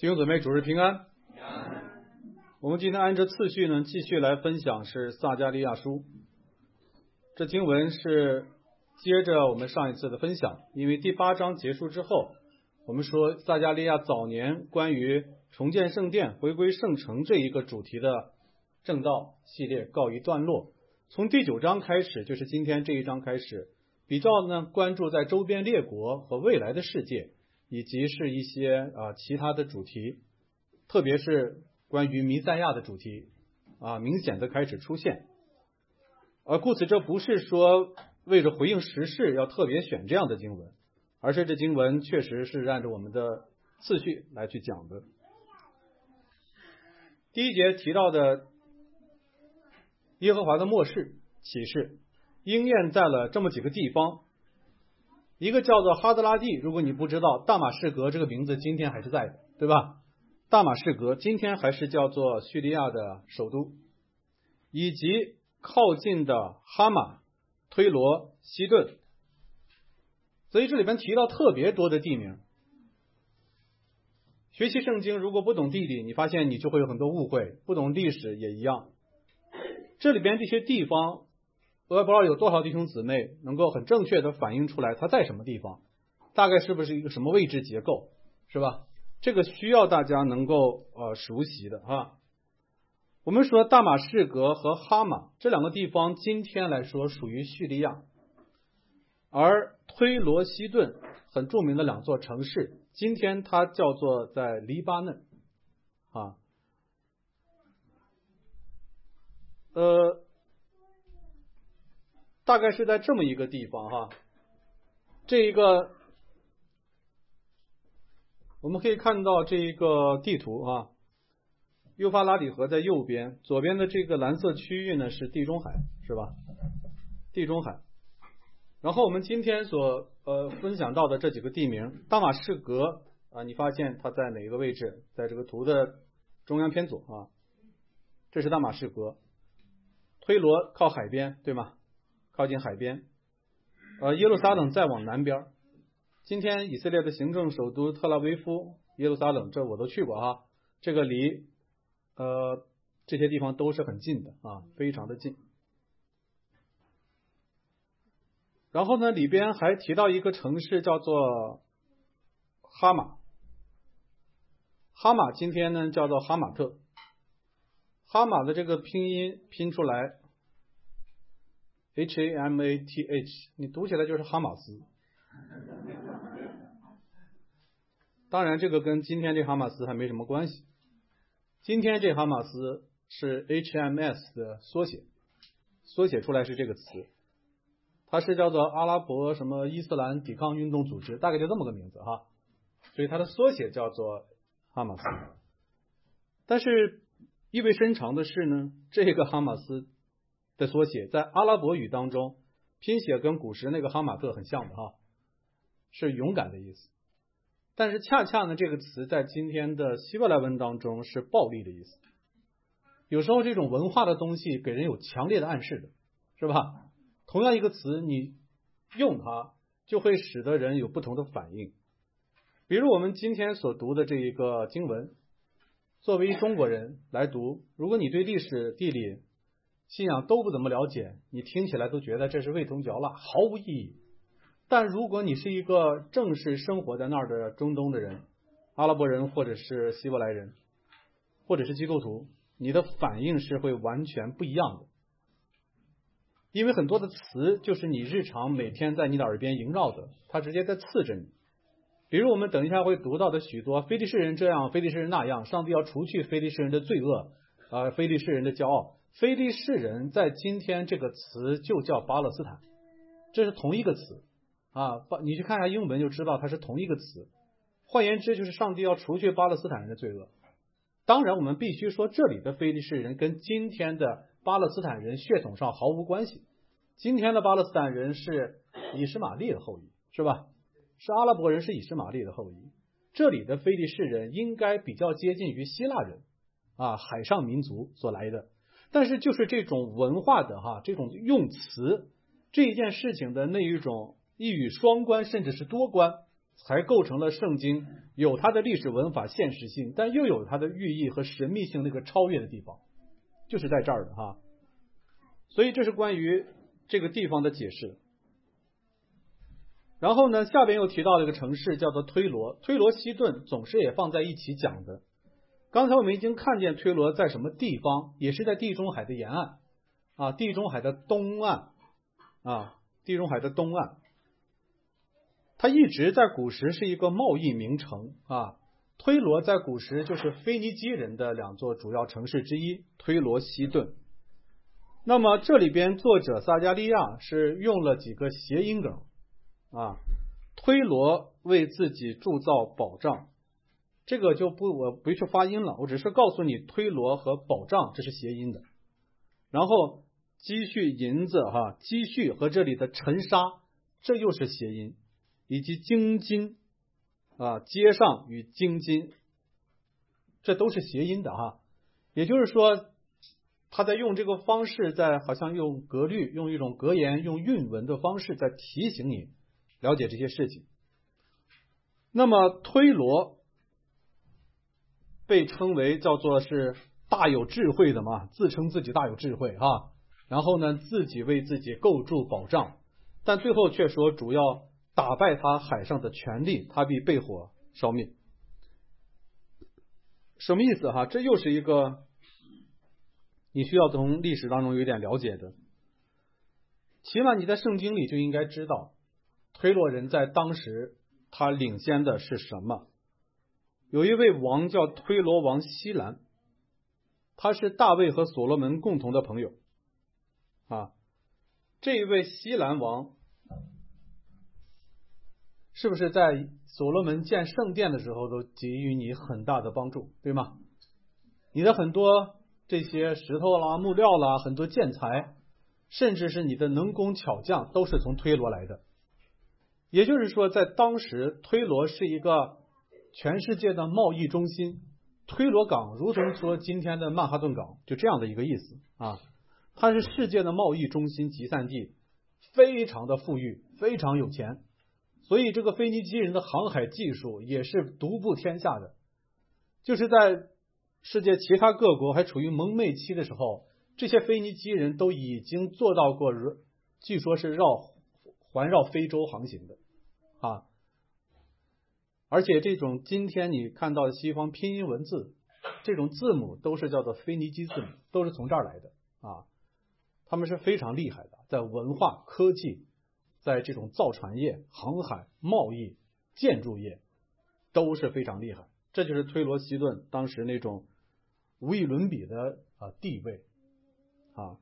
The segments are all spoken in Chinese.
弟兄姊妹，主日平安。我们今天按照次序呢，继续来分享是撒迦利亚书。这经文是接着我们上一次的分享，因为第8章结束之后，我们说撒迦利亚早年关于重建圣殿、回归圣城这一个主题的正道系列告一段落。从第9章开始，就是今天这一章开始，比较呢关注在周边列国和未来的世界，以及是一些其他的主题，特别是关于弥赛亚的主题明显的开始出现。故此这不是说为了回应时事要特别选这样的经文，而是这经文确实是按照我们的次序来去讲的。第一节提到的耶和华的末世启示应验在了这么几个地方。一个叫做哈德拉地，如果你不知道，大马士革这个名字今天还是在的，对吧？大马士革今天还是叫做叙利亚的首都，以及靠近的哈马、推罗、西顿。所以这里边提到特别多的地名。学习圣经如果不懂地理，你发现你就会有很多误会，不懂历史也一样。这里边这些地方，我也不知道有多少弟兄姊妹能够很正确的反映出来它在什么地方，大概是不是一个什么位置结构，是吧？这个需要大家能够熟悉的啊。我们说大马士革和哈马这两个地方今天来说属于叙利亚，而推罗西顿很著名的两座城市，今天它叫做在黎巴嫩大概是在这么一个地方哈。这一个我们可以看到这一个地图幼发拉底河在右边，左边的这个蓝色区域呢是地中海，是吧？地中海。然后我们今天所分享到的这几个地名，大马士革你发现它在哪个位置？在这个图的中央偏左这是大马士革。推罗靠海边，对吗？靠近海边。耶路撒冷再往南边。今天以色列的行政首都特拉维夫、耶路撒冷，这我都去过这个离这些地方都是很近的非常的近。然后呢，里边还提到一个城市叫做哈马。哈马今天呢叫做哈马特。哈马的这个拼音拼出来 HAMATH， 你读起来就是哈马斯。当然这个跟今天这哈马斯还没什么关系，今天这哈马斯是 HMS 的缩写出来是这个词，它是叫做阿拉伯什么伊斯兰抵抗运动组织，大概就这么个名字所以它的缩写叫做哈马斯。但是意味深长的是呢，这个哈马斯的缩写在阿拉伯语当中拼写跟古时那个哈马特很像的是勇敢的意思。但是恰恰呢，这个词在今天的希伯来文当中是暴力的意思。有时候这种文化的东西给人有强烈的暗示的，是吧？同样一个词你用它就会使得人有不同的反应。比如我们今天所读的这一个经文，作为中国人来读，如果你对历史、地理、信仰都不怎么了解，你听起来都觉得这是味同嚼蜡，毫无意义。但如果你是一个正式生活在那儿的中东的人，阿拉伯人或者是希伯来人或者是基督徒，你的反应是会完全不一样的。因为很多的词就是你日常每天在你的耳边萦绕的，它直接在刺着你。比如我们等一下会读到的许多非利士人这样，非利士人那样，上帝要除去非利士人的罪恶非利士人的骄傲。非利士人在今天这个词就叫巴勒斯坦，这是同一个词你去看一下英文就知道它是同一个词。换言之，就是上帝要除去巴勒斯坦人的罪恶。当然我们必须说，这里的非利士人跟今天的巴勒斯坦人血统上毫无关系。今天的巴勒斯坦人是以实玛利的后裔，是吧？是阿拉伯人，是以实玛利的后裔。这里的非利士人应该比较接近于希腊人海上民族所来的。但是就是这种文化的这种用词，这一件事情的那一种一语双关甚至是多关， 才构成了圣经有它的历史文法现实性，但又有它的寓意和神秘性那个超越的地方，就是在这儿的哈。所以这是关于这个地方的解释。然后呢，下边又提到了一个城市叫做推罗，推罗西顿总是也放在一起讲的。刚才我们已经看见推罗在什么地方，也是在地中海的沿岸啊，地中海的东岸啊，地中海的东岸。它一直在古时是一个贸易名城啊，推罗在古时就是腓尼基人的两座主要城市之一，推罗西顿。那么这里边作者撒迦利亚是用了几个谐音梗啊，推罗为自己铸造保障，这个我不去发音了，我只是告诉你推罗和保障这是谐音的。然后积蓄银子哈，积蓄和这里的尘沙这又是谐音，以及京津啊，街上与京津，这都是谐音的哈。也就是说，他在用这个方式，在好像用格律、用一种格言、用韵文的方式，在提醒你了解这些事情。那么推罗被称为叫做是大有智慧的嘛，自称自己大有智慧哈。然后呢，自己为自己构筑保障，但最后却说主要打败他海上的权力，他必被火烧灭。什么意思哈？这又是一个你需要从历史当中有点了解的。起码你在圣经里就应该知道，推罗人在当时他领先的是什么。有一位王叫推罗王西兰，他是大卫和所罗门共同的朋友啊。这一位西兰王是不是在所罗门建圣殿的时候都给予你很大的帮助，对吗？你的很多这些石头啦、木料啦，很多建材，甚至是你的能工巧匠，都是从推罗来的。也就是说，在当时推罗是一个全世界的贸易中心，推罗港如同说今天的曼哈顿港，就这样的一个意思啊。它是世界的贸易中心集散地，非常的富裕，非常有钱。所以这个腓尼基人的航海技术也是独步天下的，就是在世界其他各国还处于蒙昧期的时候，这些腓尼基人都已经做到过，据说是环绕非洲航行的啊。而且这种今天你看到的西方拼音文字，这种字母都是叫做腓尼基字母，都是从这儿来的啊。他们是非常厉害的，在文化、科技，在这种造船业、航海、贸易、建筑业都是非常厉害。这就是推罗西顿当时那种无与伦比的地位啊。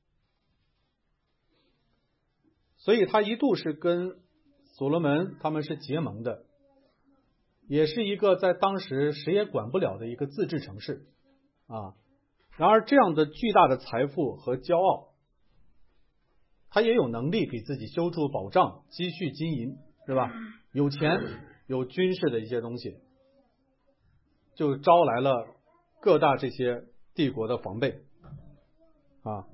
所以他一度是跟所罗门他们是结盟的，也是一个在当时谁也管不了的一个自治城市啊。然而这样的巨大的财富和骄傲，他也有能力给自己修筑保障，积蓄金银，是吧？有钱，有军事的一些东西，就招来了各大这些帝国的防备啊。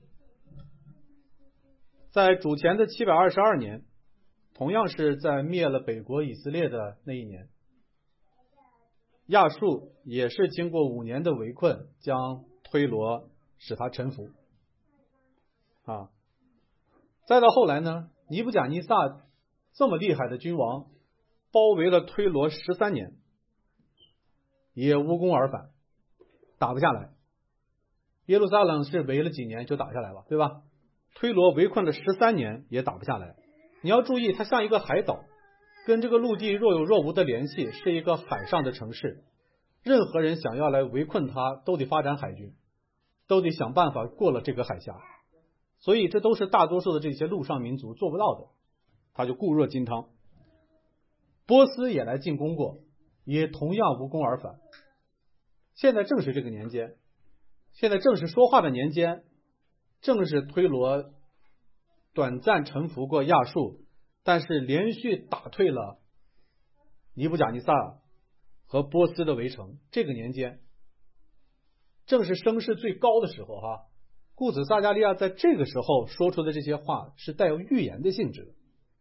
在主前的722年，同样是在灭了北国以色列的那一年，亚述也是经过5年的围困，将推罗使他臣服啊。再到后来呢，尼布甲尼撒这么厉害的君王包围了推罗13年，也无功而返，打不下来。耶路撒冷是围了几年就打下来了，对吧？推罗围困了13年也打不下来。你要注意，它像一个海岛，跟这个陆地若有若无的联系，是一个海上的城市。任何人想要来围困它，都得发展海军，都得想办法过了这个海峡。所以这都是大多数的这些陆上民族做不到的，他就固若金汤。波斯也来进攻过，也同样无功而返。现在正是这个年间，现在正是说话的年间，正是推罗短暂臣服过亚述，但是连续打退了尼布甲尼撒和波斯的围城，这个年间正是声势最高的时候哈。故此撒迦利亚在这个时候说出的这些话是带有预言的性质的。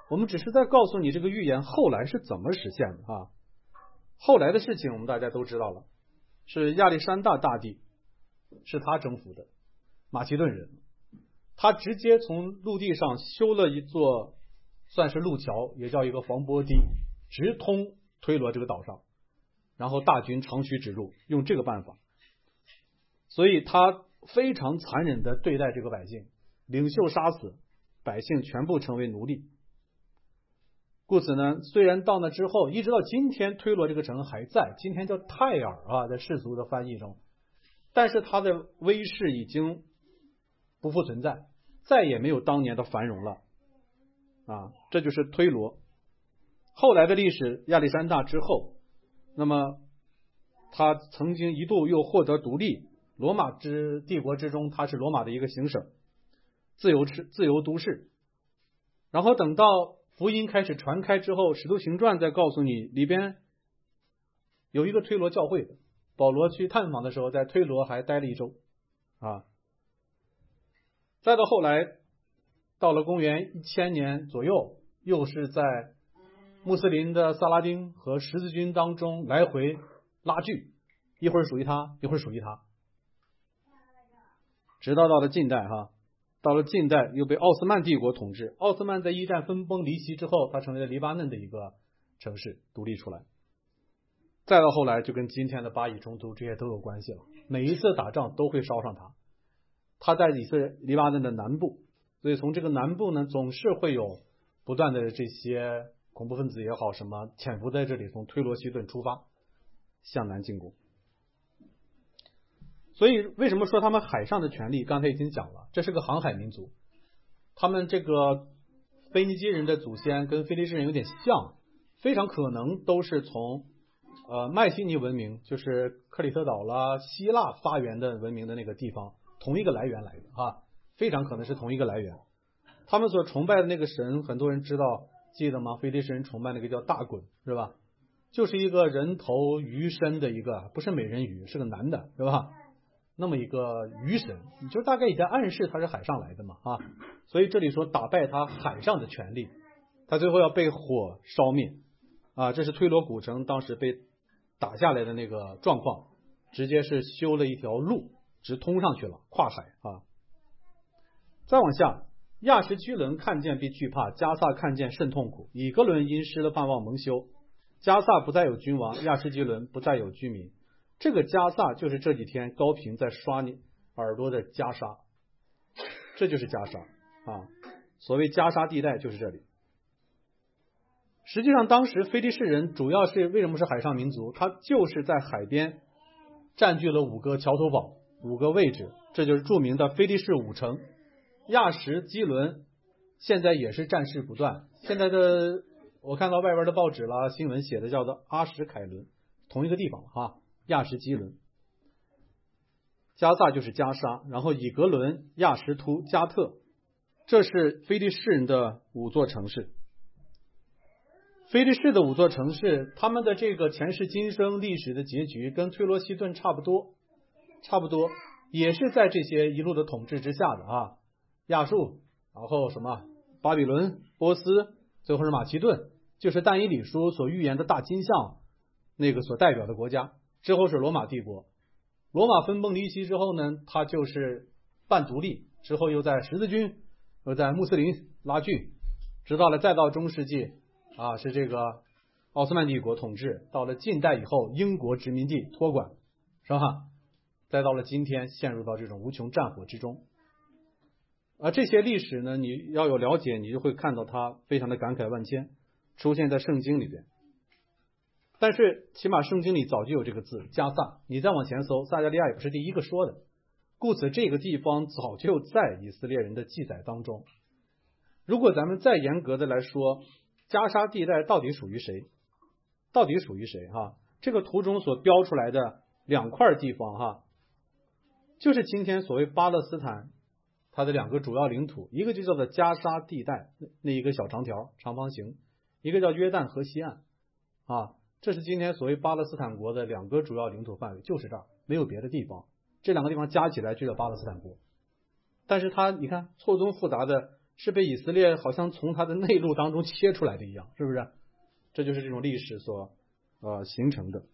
我们只是在告诉你这个预言后来是怎么实现的啊。后来的事情我们大家都知道了，是亚历山大大帝是他征服的马其顿人，他直接从陆地上修了一座算是路桥，也叫一个防波堤，直通推罗这个岛上，然后大军长驱直入，用这个办法。所以他非常残忍的对待这个百姓，领袖杀死，百姓全部成为奴隶。故此呢，虽然到那之后一直到今天推罗这个城还在，今天叫泰尔啊，在世俗的翻译中，但是它的威势已经不复存在，再也没有当年的繁荣了啊，这就是推罗。后来的历史，亚历山大之后，那么他曾经一度又获得独立，罗马帝国之中，他是罗马的一个行省，自由都市。然后等到福音开始传开之后，使徒行传再告诉你，里边有一个推罗教会的，保罗去探访的时候，在推罗还待了1周啊。再到后来，到了公元1000年左右，又是在穆斯林的萨拉丁和十字军当中来回拉锯，一会儿属于他，一会儿属于他，直到了近代哈。到了近代又被奥斯曼帝国统治，奥斯曼在一战分崩离析之后，他成为了黎巴嫩的一个城市，独立出来。再到后来就跟今天的巴以冲突这些都有关系了，每一次打仗都会烧上它。它在黎巴嫩的南部，所以从这个南部呢，总是会有不断的这些恐怖分子也好什么潜伏在这里，从推罗西顿出发向南进攻。所以为什么说他们海上的权利，刚才已经讲了，这是个航海民族。他们这个腓尼基人的祖先跟非利士人有点像，非常可能都是从迈锡尼文明，就是克里特岛啦、希腊发源的文明的那个地方同一个来源来的啊，非常可能是同一个来源。他们所崇拜的那个神，很多人知道，记得吗？非利士人崇拜那个叫大衮，是吧？就是一个人头鱼身的一个，不是美人鱼，是个男的，是吧？那么一个鱼神，你就大概也在暗示他是海上来的嘛啊，所以这里说打败他海上的权力，他最后要被火烧灭啊，这是推罗古城当时被打下来的那个状况，直接是修了一条路直通上去了，跨海啊。再往下，亚什居伦看见必惧怕，加萨看见甚痛苦，以革伦因失了盼望蒙羞，加萨不再有君王，亚什居伦不再有居民。这个加萨就是这几天高频在刷你耳朵的加沙，这就是加沙啊。所谓加沙地带就是这里。实际上当时非利士人主要是为什么是海上民族，他就是在海边占据了5个桥头堡，5个位置，这就是著名的非利士5城。亚什基伦现在也是战事不断，现在的我看到外边的报纸啦新闻写的叫做阿什凯伦，同一个地方啊，亚什基伦。加萨就是加沙，然后以革伦、亚什突、加特，这是非利士人的5座城市。非利士的5座城市，他们的这个前世今生历史的结局跟推罗西顿差不多，也是在这些一路的统治之下的啊。亚述，然后什么巴比伦、波斯，最后是马其顿，就是但以理书所预言的大金像那个所代表的国家。之后是罗马帝国，罗马分崩离析之后呢，它就是半独立，之后又在十字军，又在穆斯林拉锯，直到了再到中世纪啊，是这个奥斯曼帝国统治，到了近代以后，英国殖民地托管，是吧？再到了今天，陷入到这种无穷战火之中。这些历史呢，你要有了解，你就会看到它非常的感慨万千，出现在圣经里边。但是起码圣经里早就有这个字加萨，你再往前搜，撒加利亚也不是第一个说的，故此这个地方早就在以色列人的记载当中。如果咱们再严格的来说，加沙地带到底属于谁？这个图中所标出来的2块地方就是今天所谓巴勒斯坦它的2个主要领土，一个就叫做加沙地带，那一个小长条长方形，一个叫约旦河西岸这是今天所谓巴勒斯坦国的2个主要领土范围，就是这儿，没有别的地方，这2个地方加起来就叫巴勒斯坦国。但是它你看错综复杂的是被以色列好像从他的内陆当中切出来的一样，是不是？这就是这种历史所形成的。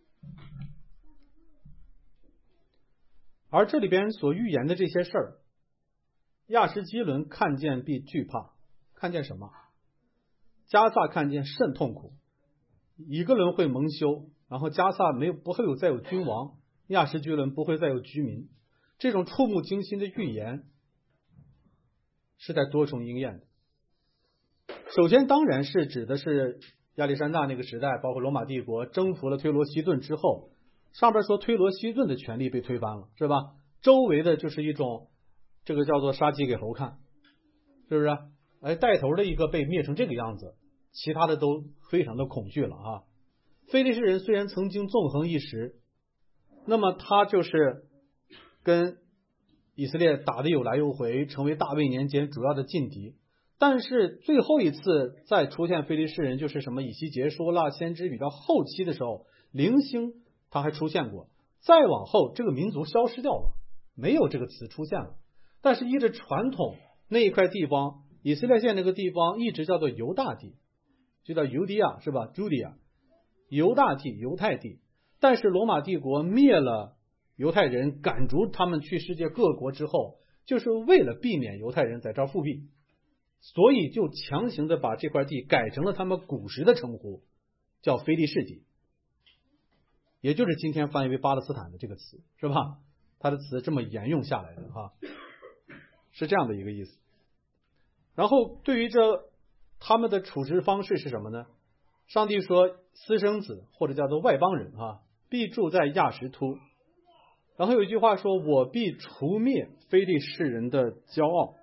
而这里边所预言的这些事儿，亚实基伦看见必惧怕，看见什么？加萨看见甚痛苦，以革伦会蒙羞，然后加萨不会再有君王，亚实基伦不会再有居民。这种触目惊心的预言是在多重应验的。首先当然是指的是亚历山大那个时代，包括罗马帝国征服了推罗西顿之后，上边说推罗西顿的权力被推翻了，是吧？周围的就是一种这个叫做杀鸡给猴看，是不是？带头的一个被灭成这个样子，其他的都非常的恐惧了啊。非利士人虽然曾经纵横一时，那么他就是跟以色列打得有来有回，成为大卫年间主要的劲敌。但是最后一次再出现非利士人，就是什么以西结书啦、先知比较后期的时候，零星他还出现过，再往后这个民族消失掉了，没有这个词出现了。但是依着传统，那一块地方，以色列现那个地方一直叫做犹大地，就叫犹地亚，是吧？ Judea， 犹大地、犹太地。但是罗马帝国灭了犹太人，赶逐他们去世界各国之后，就是为了避免犹太人在这儿复辟，所以就强行的把这块地改成了他们古时的称呼，叫非利士地，也就是今天翻译为巴勒斯坦的这个词，是吧？它的词这么沿用下来的是这样的一个意思。然后对于这他们的处置方式是什么呢？上帝说私生子或者叫做外邦人必住在亚实突。然后有一句话说，我必除灭非利士人的骄傲。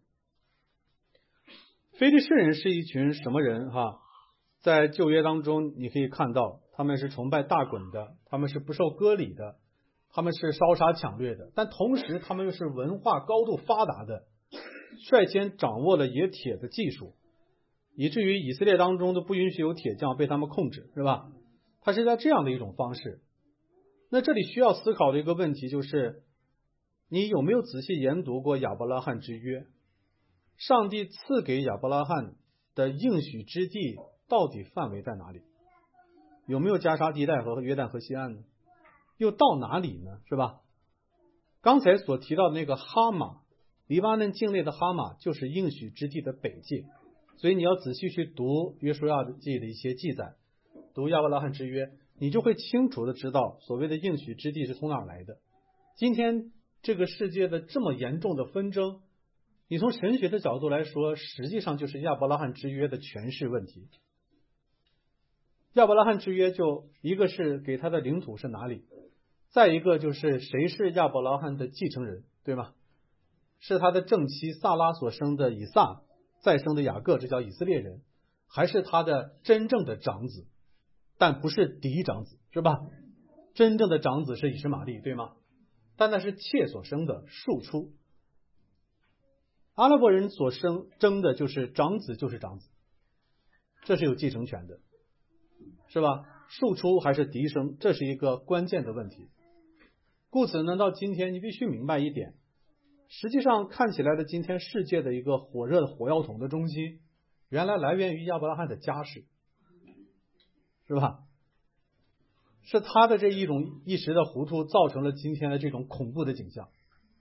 非利士人是一群什么人在旧约当中你可以看到，他们是崇拜大衮的，他们是不受割礼的，他们是烧杀抢掠的，但同时他们又是文化高度发达的，率先掌握了冶铁的技术，以至于以色列当中都不允许有铁匠被他们控制，是吧？他是在这样的一种方式。那这里需要思考的一个问题就是，你有没有仔细研读过亚伯拉罕之约？上帝赐给亚伯拉罕的应许之地到底范围在哪里？有没有加沙地带和约旦河西岸呢？又到哪里呢？是吧？刚才所提到的那个哈马，黎巴嫩境内的哈马就是应许之地的北界，所以你要仔细去读约书亚记的一些记载，读亚伯拉罕之约，你就会清楚的知道所谓的应许之地是从哪儿来的。今天这个世界的这么严重的纷争，你从神学的角度来说，实际上就是亚伯拉罕之约的诠释问题。亚伯拉罕之约就一个是给他的领土是哪里，再一个就是谁是亚伯拉罕的继承人，对吗？是他的正妻萨拉所生的以撒，再生的雅各，这叫以色列人，还是他的真正的长子，但不是第一长子，是吧？真正的长子是以实玛利，对吗？但那是妾所生的庶出。阿拉伯人所争的就是长子就是长子，这是有继承权的，是吧？庶出还是嫡生，这是一个关键的问题。故此呢，到今天你必须明白一点，实际上看起来的今天世界的一个火热的火药桶的中心，原来来源于亚伯拉罕的家世，是吧？是他的这一种一时的糊涂造成了今天的这种恐怖的景象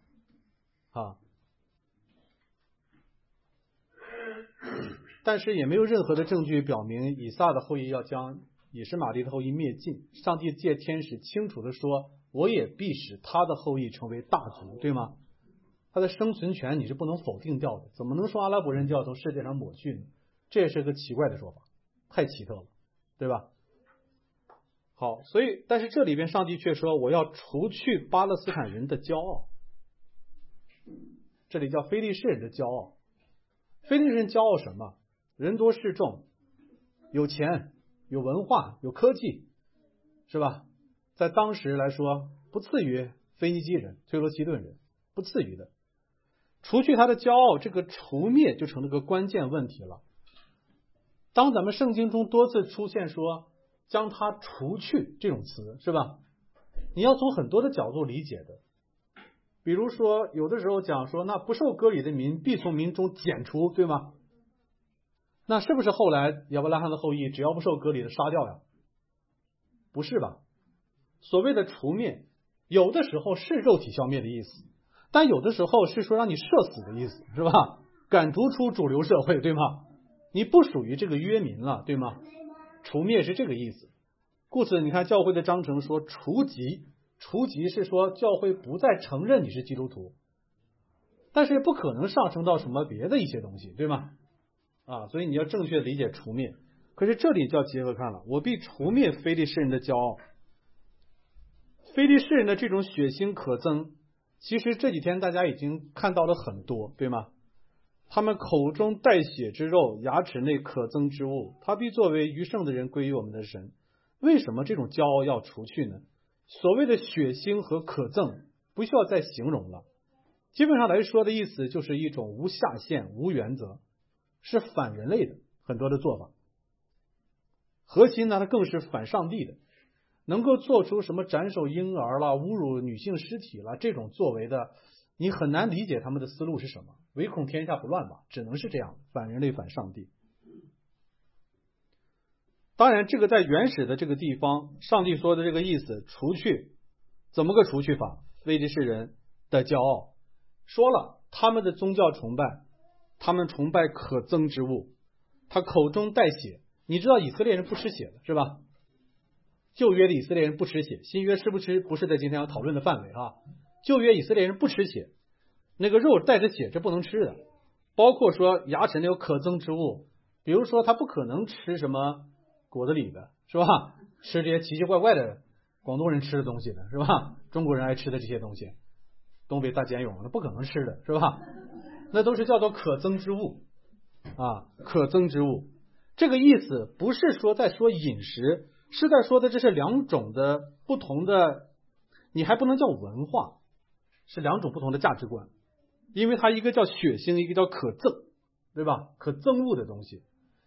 但是也没有任何的证据表明以撒的后裔要将以实玛利的后裔灭尽。上帝借天使清楚的说，我也必使他的后裔成为大族，对吗？他的生存权你是不能否定掉的，怎么能说阿拉伯人就要从世界上抹去呢？这也是个奇怪的说法，太奇特了，对吧？好，所以但是这里边上帝却说，我要除去巴勒斯坦人的骄傲，这里叫非利士人的骄傲。非利士人骄傲什么？人多势众，有钱，有文化，有科技，是吧？在当时来说不次于腓尼基人、推罗西顿人，不次于的。除去他的骄傲，这个除灭就成了个关键问题了。当咱们圣经中多次出现说将他除去这种词，是吧？你要从很多的角度理解的。 比如说有的时候讲说，那不受割礼的民必从民中剪除，对吗？那是不是后来亚伯拉罕的后裔只要不受割礼的杀掉呀？不是吧？所谓的除灭，有的时候是肉体消灭的意思，但有的时候是说让你社死的意思，是吧？赶逐出主流社会，对吗？你不属于这个约民了，对吗？除灭是这个意思。故此你看教会的章程说除籍，除籍是说教会不再承认你是基督徒，但是不可能上升到什么别的一些东西，对吗？所以你要正确理解除灭。可是这里就要结合看了，我必除灭非利士人的骄傲。非利士人的这种血腥可憎，其实这几天大家已经看到了很多，对吗？他们口中带血之肉，牙齿内可憎之物，他必作为余剩的人归于我们的神。为什么这种骄傲要除去呢？所谓的血腥和可憎不需要再形容了，基本上来说的意思就是一种无下限、无原则，是反人类的很多的做法。核心呢，它更是反上帝的，能够做出什么斩首婴儿啦、侮辱女性尸体啦这种作为的，你很难理解他们的思路是什么，唯恐天下不乱吧，只能是这样，反人类反上帝。当然这个在原始的这个地方，上帝说的这个意思，除去怎么个除去法？非利士人的骄傲，说了他们的宗教崇拜，他们崇拜可憎之物，他口中带血。你知道以色列人不吃血的是吧？旧约的以色列人不吃血，新约吃不吃不是在今天要讨论的范围啊。旧约以色列人不吃血，那个肉带着血是不能吃的，包括说牙齿那有可憎之物，比如说他不可能吃什么果子狸的，是吧？吃这些奇奇怪怪的广东人吃的东西的，是吧？中国人爱吃的这些东西，东北大茧蛹那不可能吃的，是吧？那都是叫做可憎之物可憎之物。这个意思不是说在说饮食，是在说的这是两种的不同的，你还不能叫文化，是两种不同的价值观，因为它一个叫血腥，一个叫可憎，对吧？可憎恶的东西。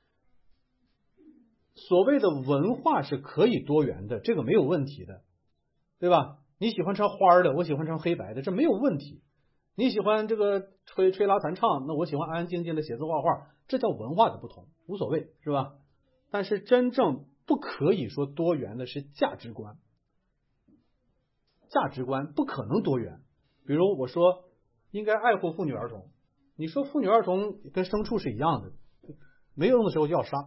所谓的文化是可以多元的，这个没有问题的，对吧？你喜欢穿花的，我喜欢穿黑白的，这没有问题。你喜欢这个吹拉弹唱，那我喜欢安安静静的写字画画，这叫文化的不同，无所谓，是吧？但是真正不可以说多元的是价值观，价值观不可能多元。比如我说应该爱护妇女儿童，你说妇女儿童跟牲畜是一样的，没有用的时候就要杀。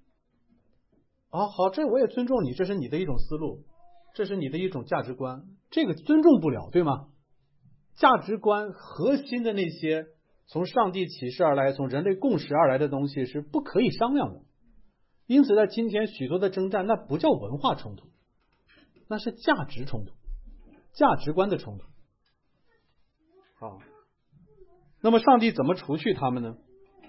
好，这我也尊重你，这是你的一种思路，这是你的一种价值观，这个尊重不了，对吗？价值观核心的那些从上帝启示而来，从人类共识而来的东西是不可以商量的。因此在今天许多的征战，那不叫文化冲突，那是价值冲突，价值观的冲突。那么上帝怎么除去他们呢？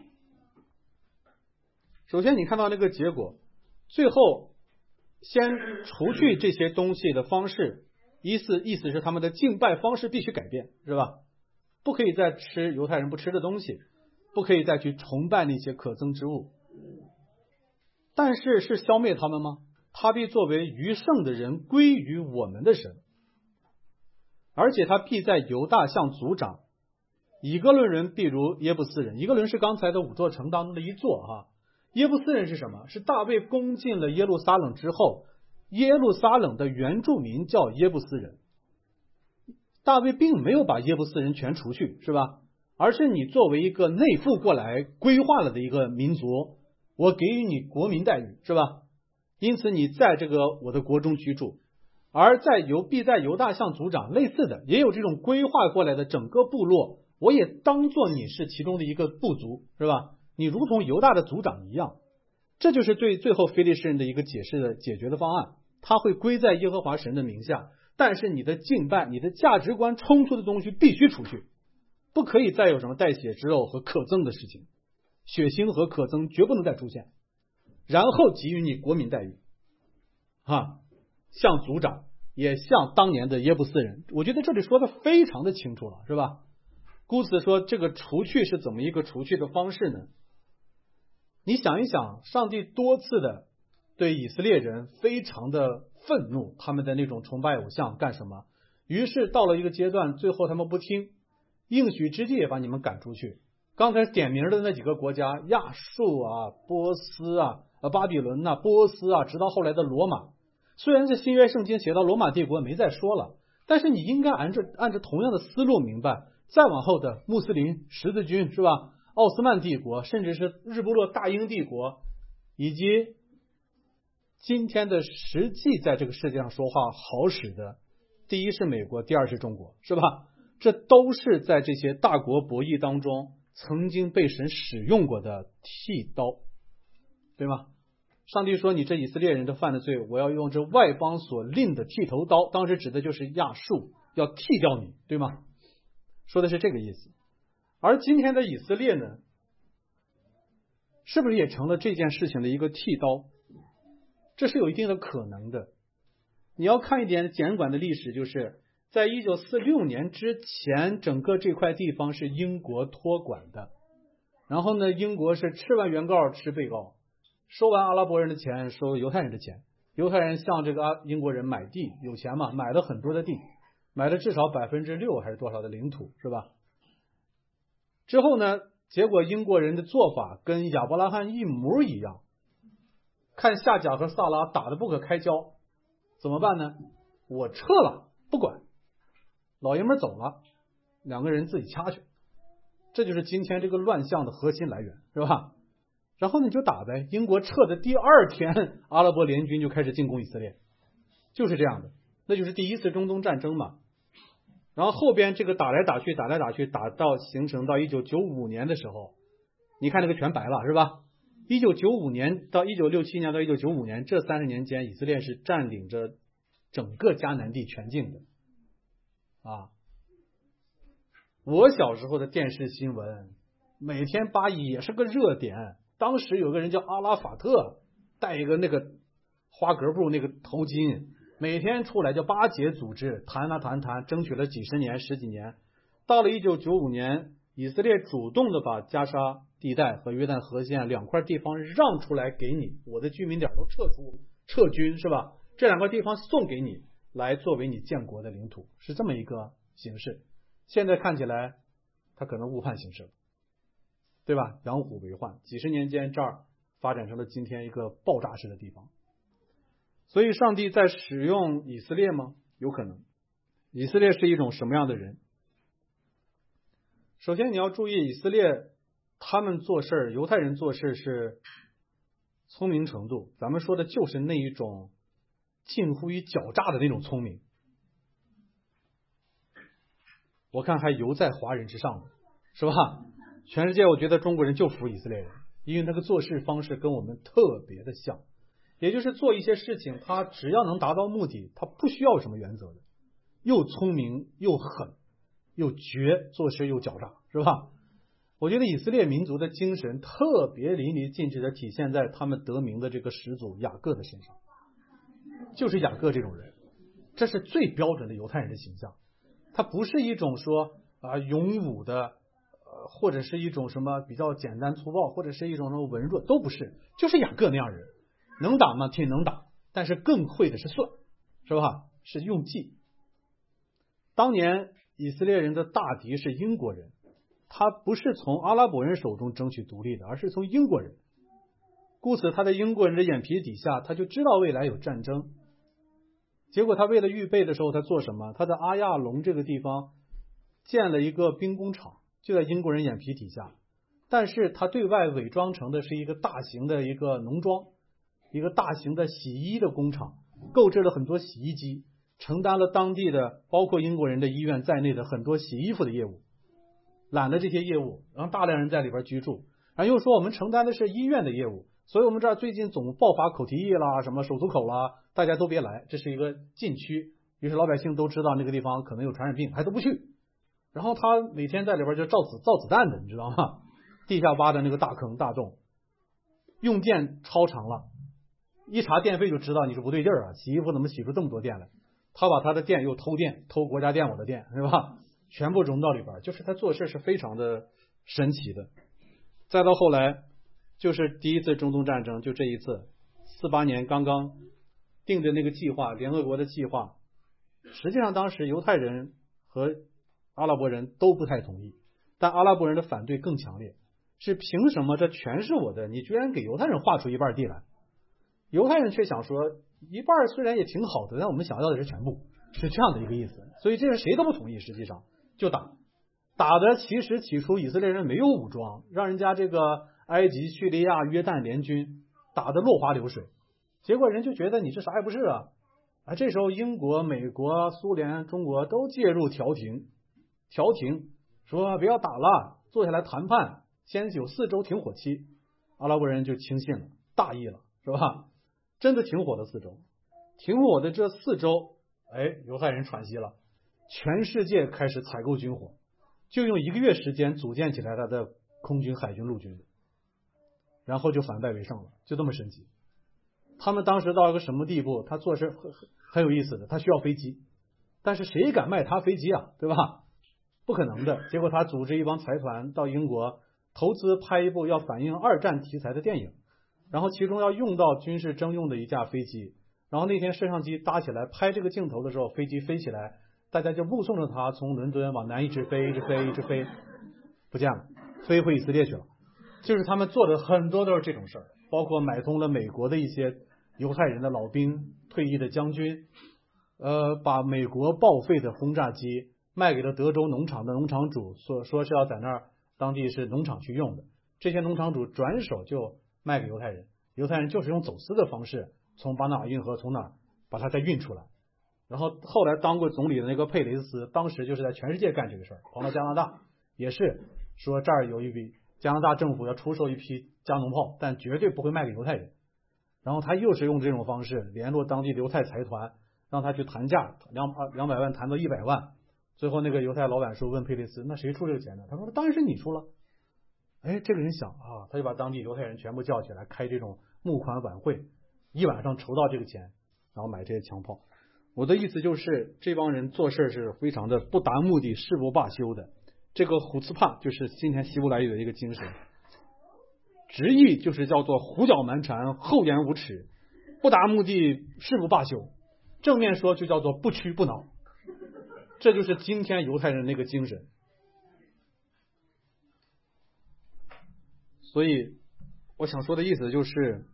首先你看到那个结果，最后先除去这些东西的方式，意思是他们的敬拜方式必须改变，是吧？不可以再吃犹太人不吃的东西，不可以再去崇拜那些可憎之物。但是是消灭他们吗？他必作为余剩的人归于我们的神，而且他必在犹大向族长。以哥伦人必如耶布斯人，以哥伦是刚才的五座城当中的一座耶布斯人是什么？是大卫攻进了耶路撒冷之后，耶路撒冷的原住民叫耶布斯人。大卫并没有把耶布斯人全除去，是吧？而是你作为一个内附过来规划了的一个民族，我给予你国民待遇，是吧？因此你在这个我的国中居住。而必在犹大向族长，类似的也有这种规划过来的整个部落，我也当作你是其中的一个部族，是吧？你如同犹大的族长一样。这就是对最后非利士人的一个解决的方案，他会归在耶和华神的名下，但是你的敬拜、你的价值观冲突的东西必须除去，不可以再有什么带血之肉和可憎的事情，血腥和可憎绝不能再出现，然后给予你国民待遇像族长，也像当年的耶布斯人。我觉得这里说的非常的清楚了，是吧？故此说这个除去是怎么一个除去的方式呢？你想一想，上帝多次的对以色列人非常的愤怒，他们的那种崇拜偶像干什么？ 于是到了一个阶段，最后他们不听，应许之地也把你们赶出去。刚才点名的那几个国家，亚述啊、波斯啊、巴比伦啊、波斯啊，直到后来的罗马。虽然这新约圣经写到罗马帝国没再说了，但是你应该按照同样的思路明白，再往后的穆斯林、十字军是吧？奥斯曼帝国，甚至是日不落大英帝国，以及今天的实际在这个世界上说话好使的，第一是美国，第二是中国，是吧？这都是在这些大国博弈当中曾经被神使用过的剃刀，对吗？上帝说你这以色列人的犯的罪，我要用这外邦所另的剃头刀，当时指的就是亚述，要剃掉你，对吗？说的是这个意思。而今天的以色列呢，是不是也成了这件事情的一个剃刀？这是有一定的可能的。你要看一点简短的历史，就是在1946年之前，整个这块地方是英国托管的。然后呢，英国是吃完原告吃被告，收完阿拉伯人的钱，收犹太人的钱。犹太人向这个英国人买地，有钱嘛，买了很多的地，买了至少6%还是多少的领土，是吧？之后呢，结果英国人的做法跟亚伯拉罕一模一样，看夏甲和萨拉打得不可开交，怎么办呢？我撤了，不管，老爷们走了，两个人自己掐去。这就是今天这个乱象的核心来源，是吧？然后你就打呗，英国撤的第二天，阿拉伯联军就开始进攻以色列，就是这样的，那就是第一次中东战争嘛。然后后边这个打来打去，打到形成到1995年的时候，你看这个全白了，是吧？1995年到1967年到1995年这30年间，以色列是占领着整个迦南地全境的啊。我小时候的电视新闻，每天巴以也是个热点。当时有个人叫阿拉法特，戴一个那个花格布那个头巾，每天出来就巴结组织谈，争取了几十年十几年。到了1995年，以色列主动的把加沙地带和约旦河西岸2块地方让出来给你，我的居民点都撤军，是吧？这2块地方送给你，来作为你建国的领土，是这么一个形式。现在看起来他可能误判形势了，对吧？养虎为患，几十年间这儿发展成了今天一个爆炸式的地方。所以上帝在使用以色列吗？有可能。以色列是一种什么样的人？首先你要注意，以色列他们做事，犹太人做事是聪明程度，咱们说的就是那一种近乎于狡诈的那种聪明，我看还游在华人之上的，是吧？全世界我觉得中国人就服以色列人，因为那个做事方式跟我们特别的像，也就是做一些事情他只要能达到目的，他不需要什么原则的，又聪明又狠又绝，做事又狡诈，是吧？我觉得以色列民族的精神特别淋漓尽致的体现在他们得名的这个始祖雅各的身上，就是雅各这种人，这是最标准的犹太人的形象。他不是一种说勇武的或者是一种什么比较简单粗暴，或者是一种什么文弱，都不是，就是雅各那样人，能打吗？挺能打，但是更会的是算，是吧？是用计。当年以色列人的大敌是英国人，他不是从阿拉伯人手中争取独立的，而是从英国人，故此他在英国人的眼皮底下，他就知道未来有战争。结果他为了预备的时候，他做什么？他在阿亚隆这个地方建了一个兵工厂，就在英国人眼皮底下，但是他对外伪装成的是一个大型的一个农庄，一个大型的洗衣的工厂，购置了很多洗衣机，承担了当地的包括英国人的医院在内的很多洗衣服的业务，揽了这些业务，让大量人在里边居住，然后又说我们承担的是医院的业务，所以我们这儿最近总爆发口蹄疫啦，什么手足口啦，大家都别来，这是一个禁区，于是老百姓都知道那个地方可能有传染病，还都不去。然后他每天在里边就造子弹的，你知道吗？地下挖的那个大坑大洞，用电超长了，一查电费就知道你是不对劲儿啊，洗衣服怎么洗出这么多电来？他把他的电又偷国家电网的电，是吧？全部融到里边，就是他做事是非常的神奇的。再到后来就是第一次中东战争，就这一次48年刚刚定的那个计划，联合国的计划， 实际上当时犹太人和阿拉伯人都不太同意，但阿拉伯人的反对更强烈，是凭什么这全是我的，你居然给犹太人划出一半地来？犹太人却想说，一半虽然也挺好的，但我们想要的是全部，是这样的一个意思。所以这个谁都不同意，实际上就打的其实起初以色列人没有武装，让人家这个埃及、叙利亚、约旦联军打得落花流水，结果人就觉得你这啥也不是啊！这时候英国、美国、苏联、中国都介入调停，说不要打了，坐下来谈判，先有4周停火期。阿拉伯人就轻信了，大意了，是吧？真的停火了4周，停火的这4周，犹太人喘息了，全世界开始采购军火，就用1个月时间组建起来他的空军、海军、陆军，然后就反败为胜了，就这么神奇。他们当时到了个什么地步？他做事很有意思的，他需要飞机，但是谁敢卖他飞机啊，对吧？不可能的。结果他组织一帮财团到英国投资拍一部要反映2战题材的电影，然后其中要用到军事征用的一架飞机，然后那天摄像机搭起来拍这个镜头的时候，飞机飞起来，大家就目送着他从伦敦往南一直飞，不见了，飞回以色列去了。就是他们做的很多都是这种事儿，包括买通了美国的一些犹太人的老兵、退役的将军，把美国报废的轰炸机卖给了德州农场的农场主，说是要在那儿当地是农场去用的，这些农场主转手就卖给犹太人，犹太人就是用走私的方式从巴拿马运河从哪儿把它再运出来。然后后来当过总理的那个佩雷斯，当时就是在全世界干这个事儿，跑到加拿大也是说这儿有一笔加拿大政府要出售一批加农炮，但绝对不会卖给犹太人。然后他又是用这种方式联络当地犹太财团，让他去谈价，200万谈到100万。最后那个犹太老板说问佩雷斯，那谁出这个钱呢？他说当然是你出了。这个人想啊，他就把当地犹太人全部叫起来开这种募款晚会，一晚上筹到这个钱，然后买这些枪炮。我的意思就是这帮人做事是非常的不达目的誓不罢休的。这个虎刺帕就是今天希伯来语的一个精神，直译就是叫做胡搅蛮缠、厚颜无耻、不达目的誓不罢休，正面说就叫做不屈不挠。这就是今天犹太人那个精神。所以我想说的意思就是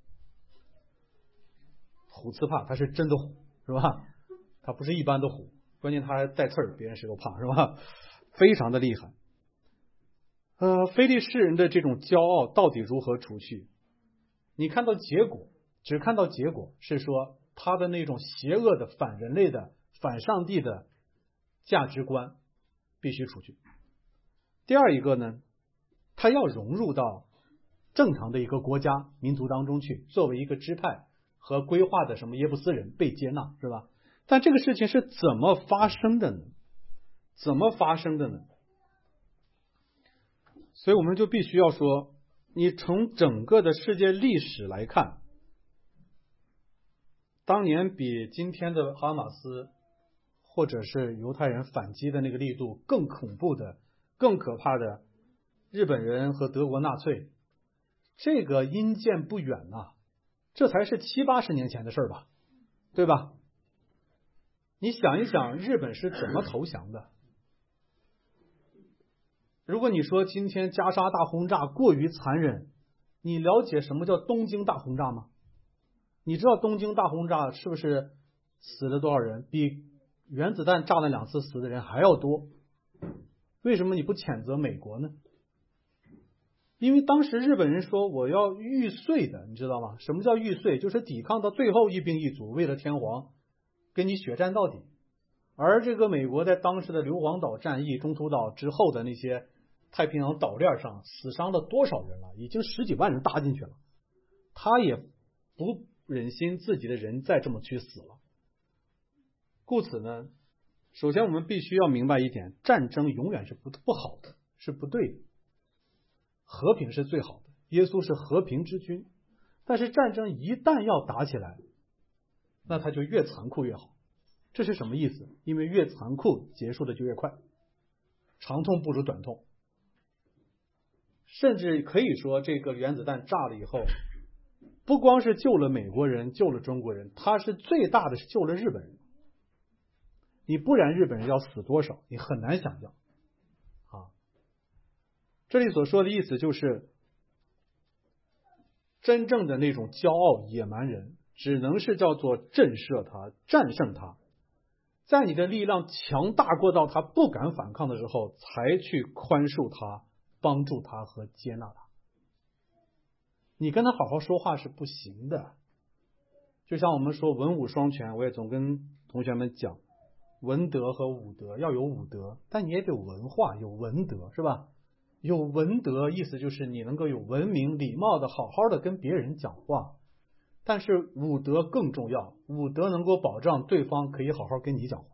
虎刺帕他是真的虎，是吧？他不是一般的虎，关键他还带刺儿，别人谁都怕，是吧？非常的厉害。非利士人的这种骄傲到底如何除去？你看到结果，只看到结果是说他的那种邪恶的反人类的反上帝的价值观必须除去。第二一个呢，他要融入到正常的一个国家民族当中去，作为一个支派和规划的什么耶布斯人被接纳，是吧？但这个事情是怎么发生的呢？所以我们就必须要说，你从整个的世界历史来看，当年比今天的哈马斯或者是犹太人反击的那个力度更恐怖的、更可怕的日本人和德国纳粹，这个因见不远呐，这才是70、80年前的事吧，对吧？你想一想，日本是怎么投降的？如果你说今天加沙大轰炸过于残忍，你了解什么叫东京大轰炸吗？你知道东京大轰炸是不是死了多少人？比原子弹炸了2次死的人还要多。为什么你不谴责美国呢？因为当时日本人说我要玉碎的，你知道吗？什么叫玉碎？就是抵抗到最后一兵一卒，为了天皇跟你血战到底。而这个美国在当时的硫磺岛战役、中途岛之后的那些太平洋岛链上死伤了多少人了？已经10几万人搭进去了，他也不忍心自己的人再这么去死了。故此呢，首先我们必须要明白一点，战争永远是不好的，是不对的。和平是最好的，耶稣是和平之君。但是战争一旦要打起来，那它就越残酷越好。这是什么意思？因为越残酷，结束的就越快，长痛不如短痛。甚至可以说，这个原子弹炸了以后，不光是救了美国人，救了中国人，它是最大的是救了日本人。 你不然日本人要死多少，你很难想象啊。这里所说的意思就是，真正的那种骄傲野蛮人，只能是叫做震慑他、战胜他，在你的力量强大过到他不敢反抗的时候，才去宽恕他、帮助他和接纳他。你跟他好好说话是不行的。就像我们说文武双全，我也总跟同学们讲，文德和武德，要有武德，但你也得有文化，有文德，是吧？有文德意思就是你能够有文明礼貌的好好的跟别人讲话，但是武德更重要，武德能够保障对方可以好好跟你讲话。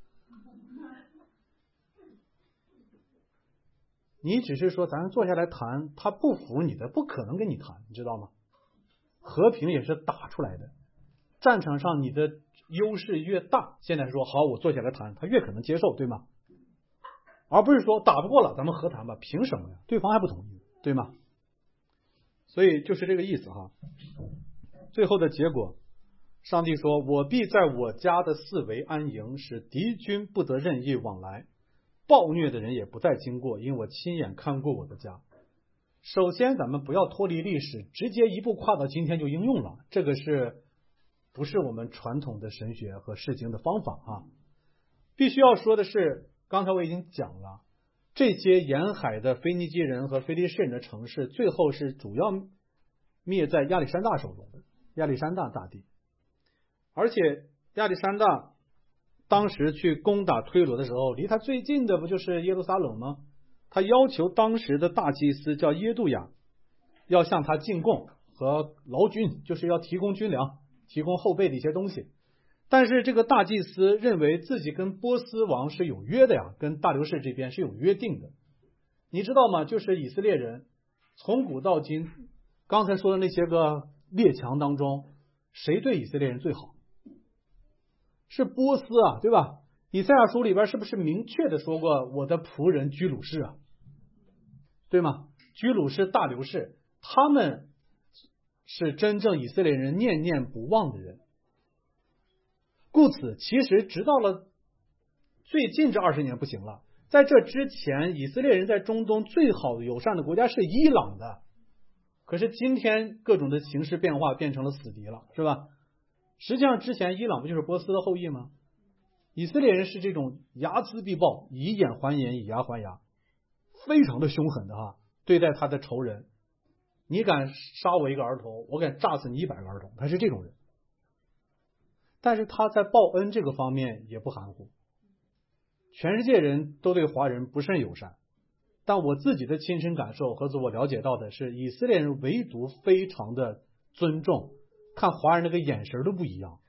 你只是说咱坐下来谈，他不服你的，不可能跟你谈，你知道吗？和平也是打出来的，战场上你的优势越大，现在说好我坐下来谈，他越可能接受，对吗？而不是说打不过了咱们和谈吧，凭什么呀？对方还不同意，对吗？所以就是这个意思哈。最后的结果，上帝说，我必在我家的四围安营，使敌军不得任意往来，暴虐的人也不再经过，因为我亲眼看过我的家。首先咱们不要脱离历史，直接一步跨到今天就应用了，这个是不是我们传统的神学和释经的方法啊？必须要说的是，刚才我已经讲了，这些沿海的腓尼基人和非利士人的城市，最后是主要灭在亚历山大手中的，亚历山大大帝。而且亚历山大当时去攻打推罗的时候，离他最近的不就是耶路撒冷吗？他要求当时的大祭司叫耶度亚要向他进贡和劳军，就是要提供军粮，提供后备的一些东西。但是这个大祭司认为自己跟波斯王是有约的呀，跟大流士这边是有约定的。你知道吗？就是以色列人从古到今，刚才说的那些个列强当中，谁对以色列人最好？是波斯啊，对吧？以赛亚书里边是不是明确的说过我的仆人居鲁士啊，对吗？居鲁士、大流士，他们是真正以色列人念念不忘的人。故此，其实直到了最近这20年不行了，在这之前，以色列人在中东最好友善的国家是伊朗的，可是今天各种的形势变化变成了死敌了，是吧？实际上之前伊朗不就是波斯的后裔吗？以色列人是这种睚眦必报，以眼还眼，以牙还牙，非常的凶狠的哈，对待他的仇人。你敢杀我一个儿童，我敢炸死你100个儿童，他是这种人。但是他在报恩这个方面也不含糊，全世界人都对华人不甚友善，但我自己的亲身感受和我了解到的是，以色列人唯独非常的尊重，看华人那个眼神都不一样。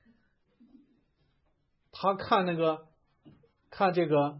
他看这个，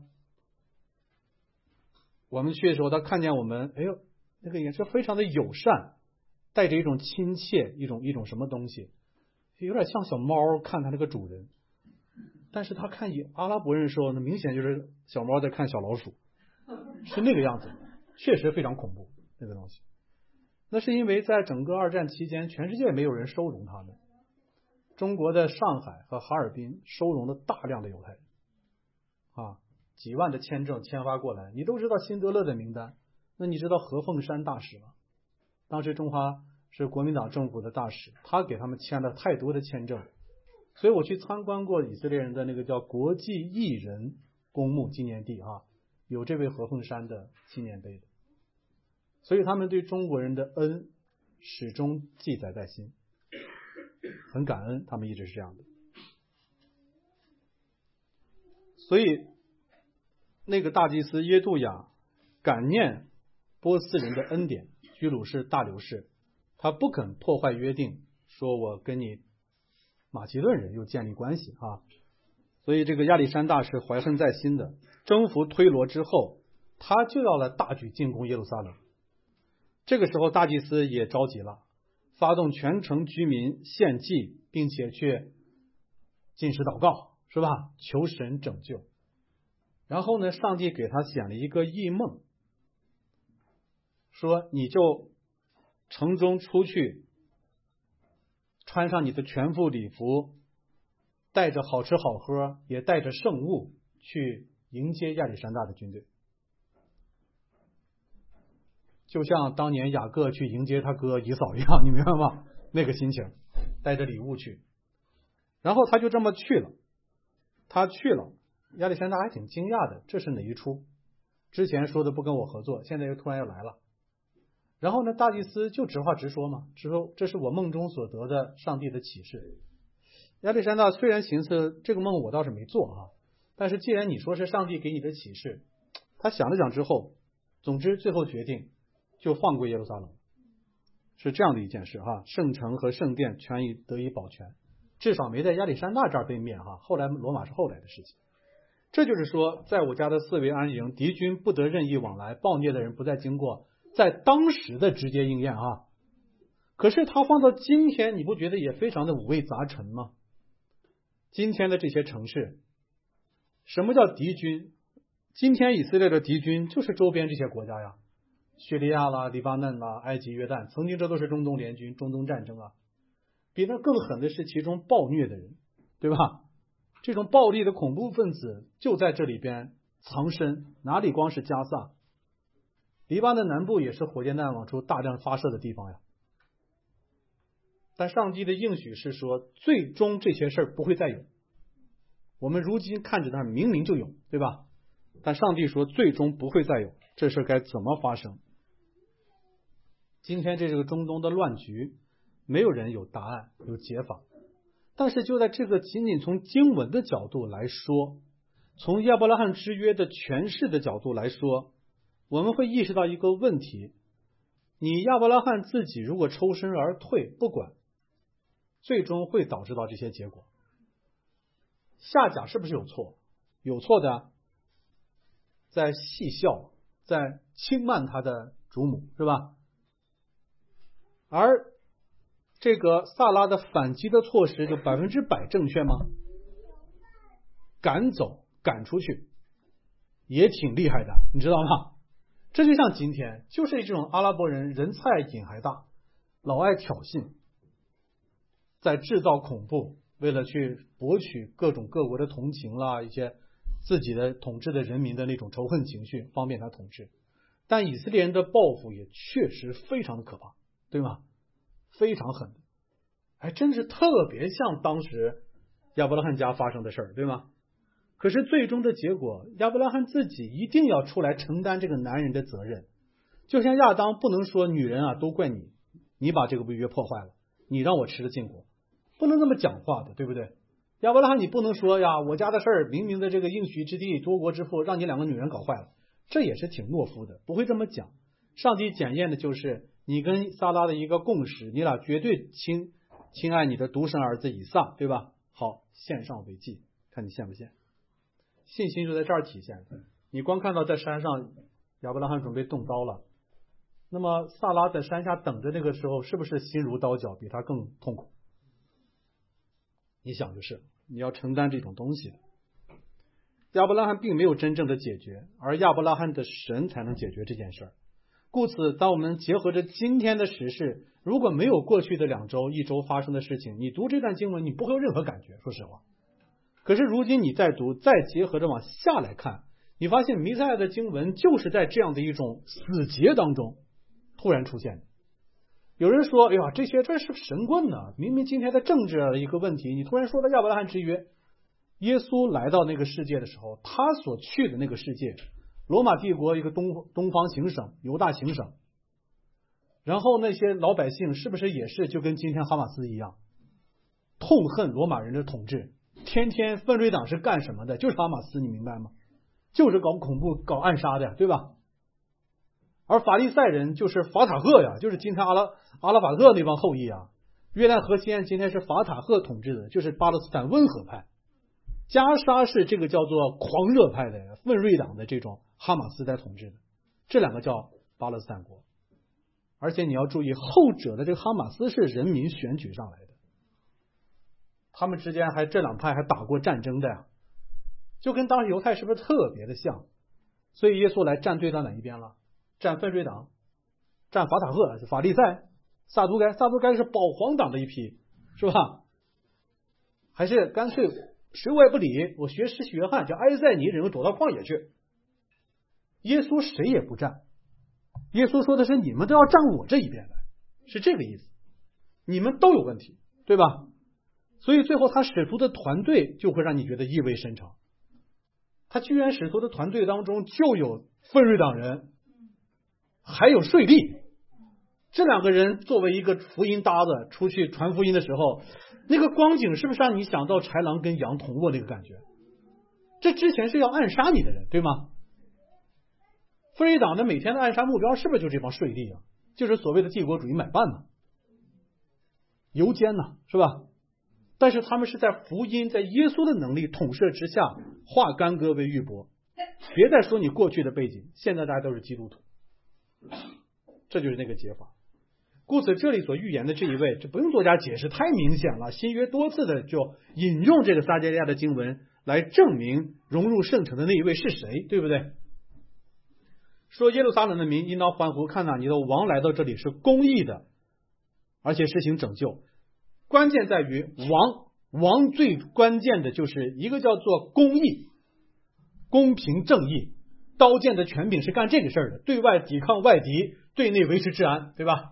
我们去的时候，他看见我们，哎呦，那个眼神非常的友善，带着一种亲切，一种什么东西，有点像小猫看它那个主人。但是他看阿拉伯人的时候，那明显就是小猫在看小老鼠，是那个样子，确实非常恐怖那个东西。那是因为在整个2战期间，全世界没有人收容他们。中国的上海和哈尔滨收容了大量的犹太人啊，几万的签证签发过来。你都知道辛德勒的名单，那你知道何凤山大使吗？当时中华是国民党政府的大使，他给他们签了太多的签证。所以我去参观过以色列人的那个叫国际艺人公墓纪念地啊，有这位何凤山的纪念碑的。所以他们对中国人的恩始终记载在心，很感恩，他们一直是这样的。所以那个大祭司耶度亚感念波斯人的恩典，居鲁士、大流士，他不肯破坏约定，说我跟你马其顿人又建立关系啊。所以这个亚历山大是怀恨在心的。征服推罗之后，他就要来大举进攻耶路撒冷。这个时候大祭司也着急了，发动全城居民献祭，并且去禁食祷告，是吧？求神拯救。然后呢，上帝给他显了一个异梦，说你就城中出去，穿上你的全副礼服， 带着好吃好喝，也带着圣物去迎接亚历山大的军队，就像当年雅各去迎接他哥以扫一样，你明白吗？那个心情，带着礼物去。然后他就这么去了，亚历山大还挺惊讶的，这是哪一出？之前说的不跟我合作，现在又突然要来了。然后呢，大祭司就直话直说嘛，直说这是我梦中所得的上帝的启示。亚历山大虽然寻思这个梦我倒是没做啊，但是既然你说是上帝给你的启示，他想了想之后，总之最后决定就放过耶路撒冷，是这样的一件事哈。圣城和圣殿全得以保全，至少没在亚历山大这儿被灭哈。后来罗马是后来的事情。这就是说，在我家的四围安营，敌军不得任意往来，暴虐的人不再经过，在当时的直接应验啊。可是他放到今天，你不觉得也非常的五味杂陈吗？今天的这些城市，什么叫敌军？今天以色列的敌军就是周边这些国家呀，叙利亚啦、黎巴嫩啦、埃及、约旦，曾经这都是中东联军、中东战争啊。比那更狠的是其中暴虐的人，对吧？这种暴力的恐怖分子就在这里边藏身，哪里光是加萨，黎巴嫩南部也是火箭弹往出大量发射的地方呀。但上帝的应许是说，最终这些事儿不会再有。我们如今看着它明明就有，对吧？但上帝说最终不会再有，这事该怎么发生？今天这是个中东的乱局，没有人有答案有解法。但是就在这个仅仅从经文的角度来说，从亚伯拉罕之约的诠释的角度来说，我们会意识到一个问题：你亚伯拉罕自己如果抽身而退，不管，最终会导致到这些结果。夏甲是不是有错？有错的，在戏笑，在轻慢他的主母，是吧？而这个萨拉的反击的措施就100%正确吗？赶走赶出去也挺厉害的，你知道吗？这就像今天就是这种阿拉伯人人菜瘾还大，老爱挑衅，在制造恐怖，为了去博取各种各国的同情啦，一些自己的统治的人民的那种仇恨情绪，方便他统治。但以色列人的报复也确实非常的可怕，对吗？非常狠，还真是特别像当时亚伯拉罕家发生的事儿，对吗？可是最终的结果，亚伯拉罕自己一定要出来承担这个男人的责任。就像亚当不能说女人啊都怪你，你把这个约破坏了，你让我吃了禁果，不能这么讲话的，对不对？亚伯拉罕你不能说呀，我家的事儿明明的这个应许之地多国之父让你两个女人搞坏了，这也是挺懦夫的，不会这么讲。上帝检验的就是你跟撒拉的一个共识，你俩绝对亲爱你的独生儿子以撒，对吧？好，献上为祭，看你献不献。信心就在这儿体现。你光看到在山上亚伯拉罕准备动刀了，那么萨拉在山下等着那个时候，是不是心如刀绞，比他更痛苦？你想就是你要承担这种东西的。亚伯拉罕并没有真正的解决，而亚伯拉罕的神才能解决这件事儿。故此，当我们结合着今天的时事，如果没有过去的2周、1周发生的事情，你读这段经文，你不会有任何感觉，说实话。可是如今你再读，再结合着往下来看，你发现弥赛亚的经文就是在这样的一种死结当中突然出现的。有人说，哎呀，这是神棍呢，明明今天的政治的一个问题，你突然说到亚伯拉罕之约。耶稣来到那个世界的时候，他所去的那个世界，罗马帝国一个东方行省，犹大行省，然后那些老百姓是不是也是就跟今天哈马斯一样，痛恨罗马人的统治，天天奋锐党是干什么的？就是哈马斯，你明白吗？就是搞恐怖搞暗杀的呀，对吧？而法利赛人就是法塔赫呀，就是今天阿拉法特那帮后裔啊。约旦河西岸今天是法塔赫统治的，就是巴勒斯坦温和派。加沙是这个叫做狂热派的奋锐党的这种哈马斯在统治的，这2个叫巴勒斯坦国。而且你要注意，后者的这个哈马斯是人民选举上来的，他们之间这2派还打过战争的呀，就跟当时犹太是不是特别的像？所以耶稣来站队到哪一边了？站奋锐党，站法塔赫，法利赛，撒都该是保皇党的一批，是吧？ 还是干脆谁我也不理，我学施洗约翰，叫埃塞尼人躲到旷野去。耶稣谁也不站，耶稣说的是你们都要站我这一边来，是这个意思。你们都有问题，对吧？所以最后他使徒的团队就会让你觉得意味深长。他居然使徒的团队当中就有奋锐党人，还有税吏。这两个人作为一个福音搭子出去传福音的时候，那个光景是不是让你想到豺狼跟羊同卧那个感觉？这之前是要暗杀你的人，对吗？奋锐党的每天的暗杀目标是不是就这帮税吏啊？就是所谓的帝国主义买办呢，游奸呢，是吧？但是他们是在福音，在耶稣的能力统摄之下，化干戈为玉帛。别再说你过去的背景，现在大家都是基督徒，这就是那个解法。故此这里所预言的这一位，这不用作家解释，太明显了。新约多次的就引用这个撒迦利亚的经文来证明融入圣城的那一位是谁，对不对？说耶路撒冷的民应当欢呼，看哪，你的王来到这里是公义的，而且施行拯救。关键在于王最关键的就是一个叫做公义、公平正义。刀剑的权柄是干这个事儿的，对外抵抗外敌，对内维持治安，对吧？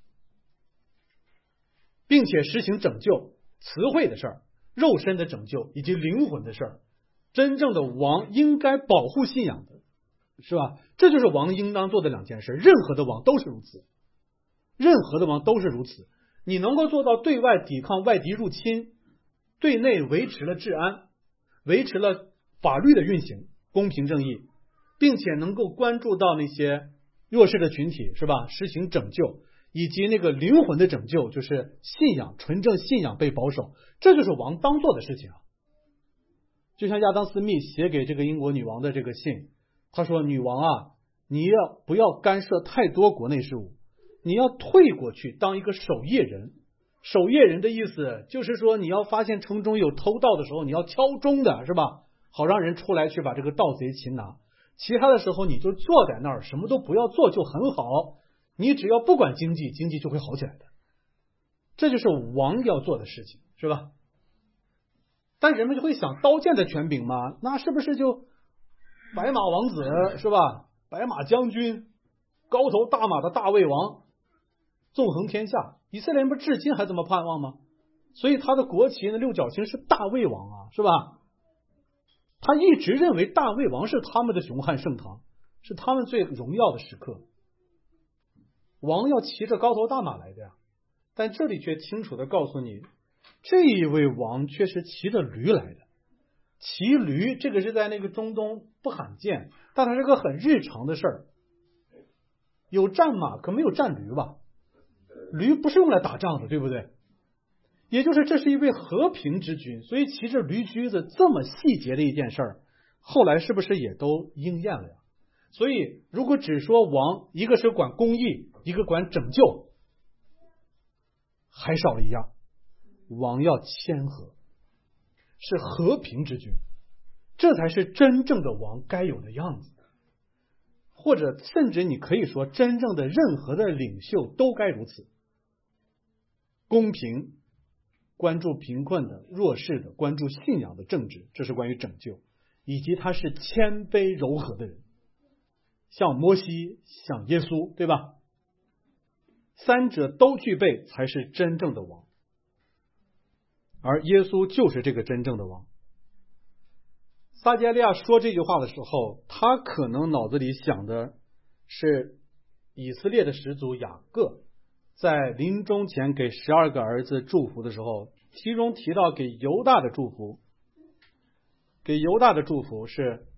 并且实行拯救，词汇的事儿、肉身的拯救以及灵魂的事儿。真正的王应该保护信仰的，是吧？这就是王应当做的两件事，任何的王都是如此，任何的王都是如此。你能够做到对外抵抗外敌入侵，对内维持了治安，维持了法律的运行，公平正义，并且能够关注到那些弱势的群体，是吧？实行拯救，以及那个灵魂的拯救，就是信仰，纯正信仰被保守，这就是王当做的事情啊。就像亚当斯密写给这个英国女王的这个信，他说：女王啊，你不要干涉太多国内事务，你要退过去当一个守夜人。守夜人的意思就是说，你要发现城中有偷盗的时候，你要敲钟的，是吧？好让人出来去把这个盗贼擒拿。其他的时候你就坐在那儿，什么都不要做就很好。你只要不管经济，经济就会好起来的。这就是王要做的事情，是吧？但人们就会想，刀剑的权柄嘛，那是不是就白马王子，是吧？白马将军，高头大马的大卫王，纵横天下。以色列人不至今还这么盼望吗？所以他的国旗的六角星是大卫王啊，是吧？他一直认为大卫王是他们的雄汉盛唐，是他们最荣耀的时刻。王要骑着高头大马来的呀，但这里却清楚地告诉你，这一位王却是骑着驴来的。骑驴这个是在那个中东不罕见，但它是个很日常的事儿。有战马可没有战驴吧？驴不是用来打仗的，对不对？也就是这是一位和平之君，所以骑着驴驹子这么细节的一件事儿，后来是不是也都应验了呀？所以如果只说王，一个是管公义，一个管拯救，还少了一样，王要谦和，是和平之君，这才是真正的王该有的样子。或者甚至你可以说，真正的任何的领袖都该如此，公平，关注贫困的、弱势的，关注信仰的政治，这是关于拯救，以及他是谦卑柔和的人，像摩西，像耶稣，对吧？三者都具备才是真正的王，而耶稣就是这个真正的王。撒迦利亚说这句话的时候，他可能脑子里想的是以色列的始祖雅各在临终前给12个儿子祝福的时候，其中提到给犹大的祝福。给犹大的祝福是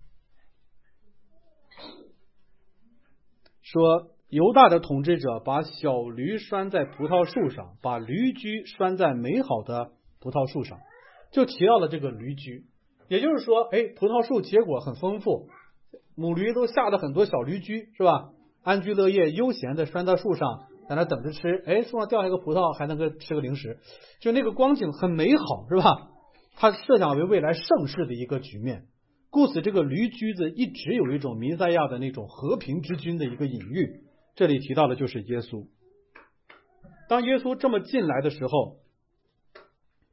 说，犹大的统治者把小驴拴在葡萄树上，把驴驹拴在美好的葡萄树上，就提到了这个驴驹。也就是说，葡萄树结果很丰富，母驴都下了很多小驴驹，是吧？安居乐业，悠闲的拴在树上，在那等着吃。树上掉下一个葡萄，还能够吃个零食，就那个光景很美好，是吧？他设想为未来盛世的一个局面。故此，这个驴驹子一直有一种弥赛亚的那种和平之君的一个隐喻。这里提到的就是耶稣。当耶稣这么进来的时候，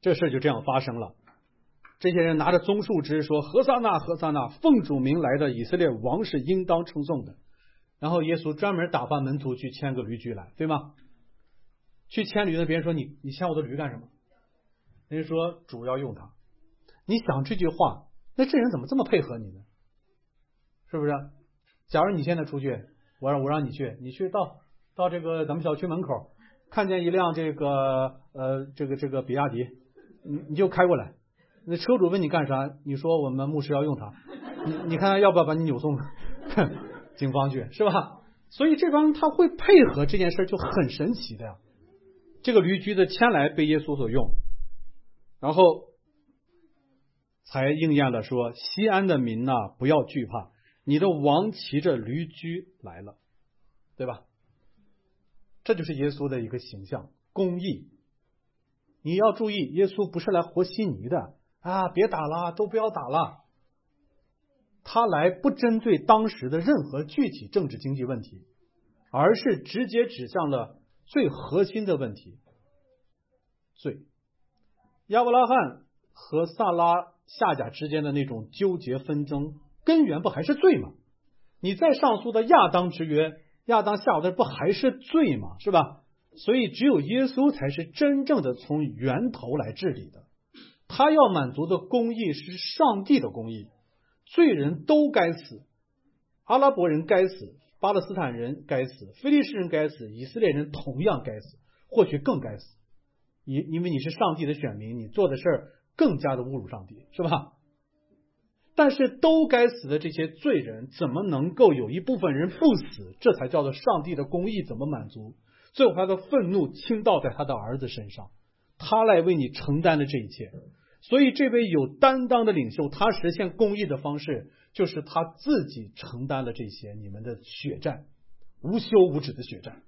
这事就这样发生了。这些人拿着棕树枝说：何撒那，何撒那，奉主名来的以色列王是应当称颂的。然后耶稣专门打发门徒去牵个驴驹来，对吗？去牵驴的，别人说你牵我的驴干什么？人家说主要用它。你想这句话，那这人怎么这么配合你呢？是不是？假如你现在出去，我让你去，你去到这个咱们小区门口，看见一辆这个比亚迪，你就开过来。那车主问你干啥？你说我们牧师要用它，你看要不要把你扭送警方去，是吧？所以这帮他会配合这件事就很神奇的呀。这个驴驹的牵来被耶稣所用，然后才应验了说：西安的民呐，不要惧怕，你的王骑着驴驹来了，对吧？这就是耶稣的一个形象，公义。你要注意，耶稣不是来和稀泥的啊！别打了，都不要打了。他来不针对当时的任何具体政治经济问题，而是直接指向了最核心的问题：罪。亚伯拉罕和撒拉夏甲之间的那种纠结纷争，根源不还是罪吗？你再上诉的亚当之约，亚当夏娃的不还是罪吗？是吧？所以只有耶稣才是真正的从源头来治理的。他要满足的公义是上帝的公义，罪人都该死，阿拉伯人该死，巴勒斯坦人该死，非利士人该死，以色列人同样该死，或许更该死。因为你是上帝的选民，你做的事儿更加的侮辱上帝，是吧？但是都该死的这些罪人，怎么能够有一部分人不死？这才叫做上帝的公义怎么满足？最后他的愤怒倾倒在他的儿子身上，他来为你承担了这一切。所以这位有担当的领袖，他实现公义的方式就是他自己承担了这些你们的血战，无休无止的血战。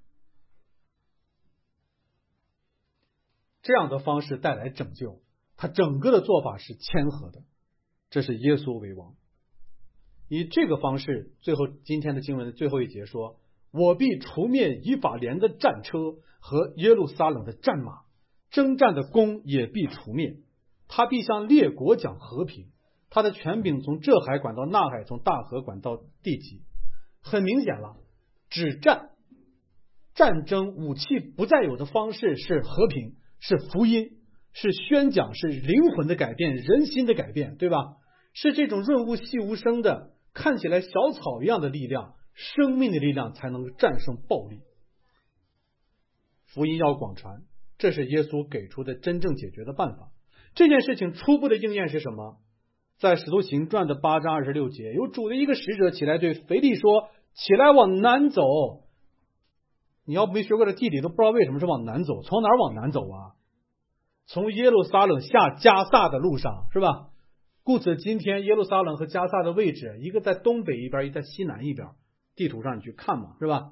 这样的方式带来拯救，他整个的做法是谦和的，这是耶稣为王。以这个方式，最后今天的经文的最后一节说：我必除灭以法莲的战车和耶路撒冷的战马，征战的弓也必除灭。他必向列国讲和平，他的权柄从这海管到那海，从大河管到地极。很明显了，止战、战争武器不再有的方式是和平，是福音，是宣讲，是灵魂的改变，人心的改变，对吧？是这种润物细无声的，看起来小草一样的力量，生命的力量才能战胜暴力。福音要广传，这是耶稣给出的真正解决的办法。这件事情初步的应验是什么？在使徒行传的8章26节，有主的一个使者起来对腓力说：起来往南走。你要没学过这地理，都不知道为什么是往南走。从哪儿往南走啊？从耶路撒冷下加萨的路上，是吧？故此今天耶路撒冷和加萨的位置，一个在东北一边，一个在西南一边，地图上你去看嘛，是吧？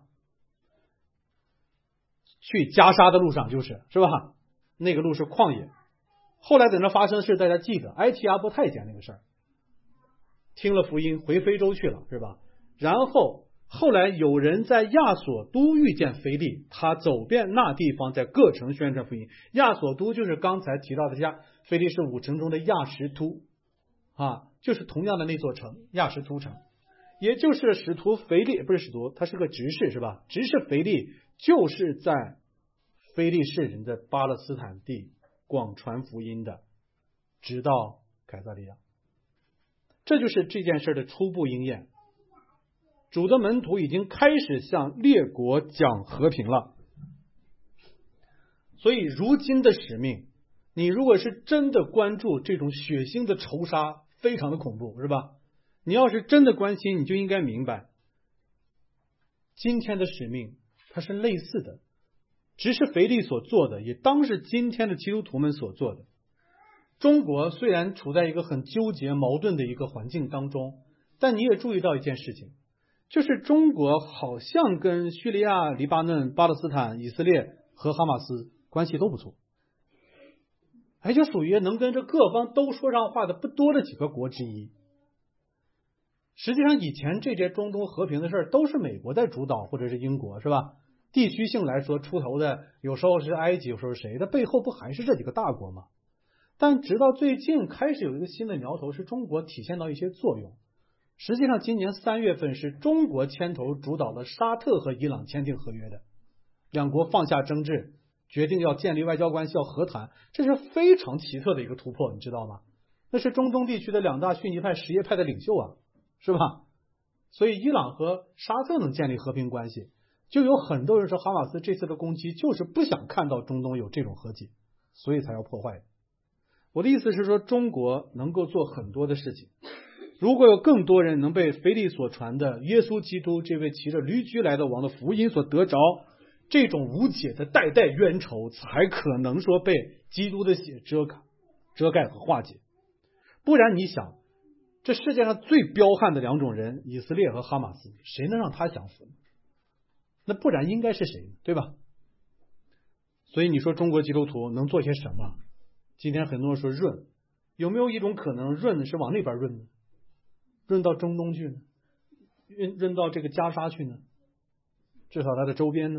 去加沙的路上是吧？那个路是旷野。后来在那发生的事大家记得，埃提阿波太监那个事儿，听了福音回非洲去了，是吧？然后后来有人在亚索都遇见腓力，他走遍那地方，在各城宣传福音。亚索都就是刚才提到的腓力是5城中的亚什突啊，就是同样的那座城亚什突城，也就是使徒腓力，不是使徒，他是个执事，是吧？执事腓力就是在非利士人的巴勒斯坦地广传福音的，直到凯撒利亚。这就是这件事的初步应验。主的门徒已经开始向列国讲和平了。所以如今的使命，你如果是真的关注这种血腥的仇杀，非常的恐怖，是吧？你要是真的关心，你就应该明白，今天的使命它是类似的，只是腓力所做的，也当是今天的基督徒们所做的。中国虽然处在一个很纠结矛盾的一个环境当中，但你也注意到一件事情，就是中国好像跟叙利亚、黎巴嫩、巴勒斯坦、以色列和哈马斯关系都不错，就属于能跟这各方都说上话的不多的几个国之一。实际上以前这些中东和平的事都是美国在主导，或者是英国，是吧？地区性来说出头的有时候是埃及，有时候是谁，的背后不还是这几个大国吗？ 但直到最近开始有一个新的苗头，是中国体现到一些作用。实际上今年3月份是中国牵头主导了沙特和伊朗签订合约的，两国放下争执，决定要建立外交关系，要和谈，这是非常奇特的一个突破，你知道吗？那是中东地区的2大逊尼派什叶派的领袖啊，是吧？所以伊朗和沙特能建立和平关系，就有很多人说哈马斯这次的攻击就是不想看到中东有这种和解，所以才要破坏的。我的意思是说，中国能够做很多的事情，如果有更多人能被腓力所传的耶稣基督这位骑着驴驹来的王的福音所得着，这种无解的代代冤仇才可能说被基督的血遮盖和化解。不然你想，这世界上最彪悍的2种人，以色列和哈马斯，谁能让他降服？那不然应该是谁，对吧？所以你说中国基督徒能做些什么？今天很多人说润，有没有一种可能润是往那边润呢？润到中东去呢？润到这个加沙去呢？至少它的周边呢？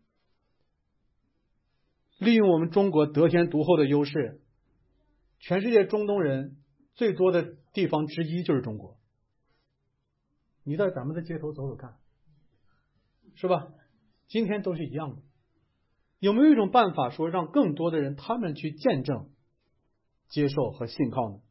利用我们中国得天独厚的优势，全世界中东人最多的地方之一就是中国。你在咱们的街头走走看，是吧？今天都是一样的。有没有一种办法说让更多的人他们去见证、接受和信靠呢？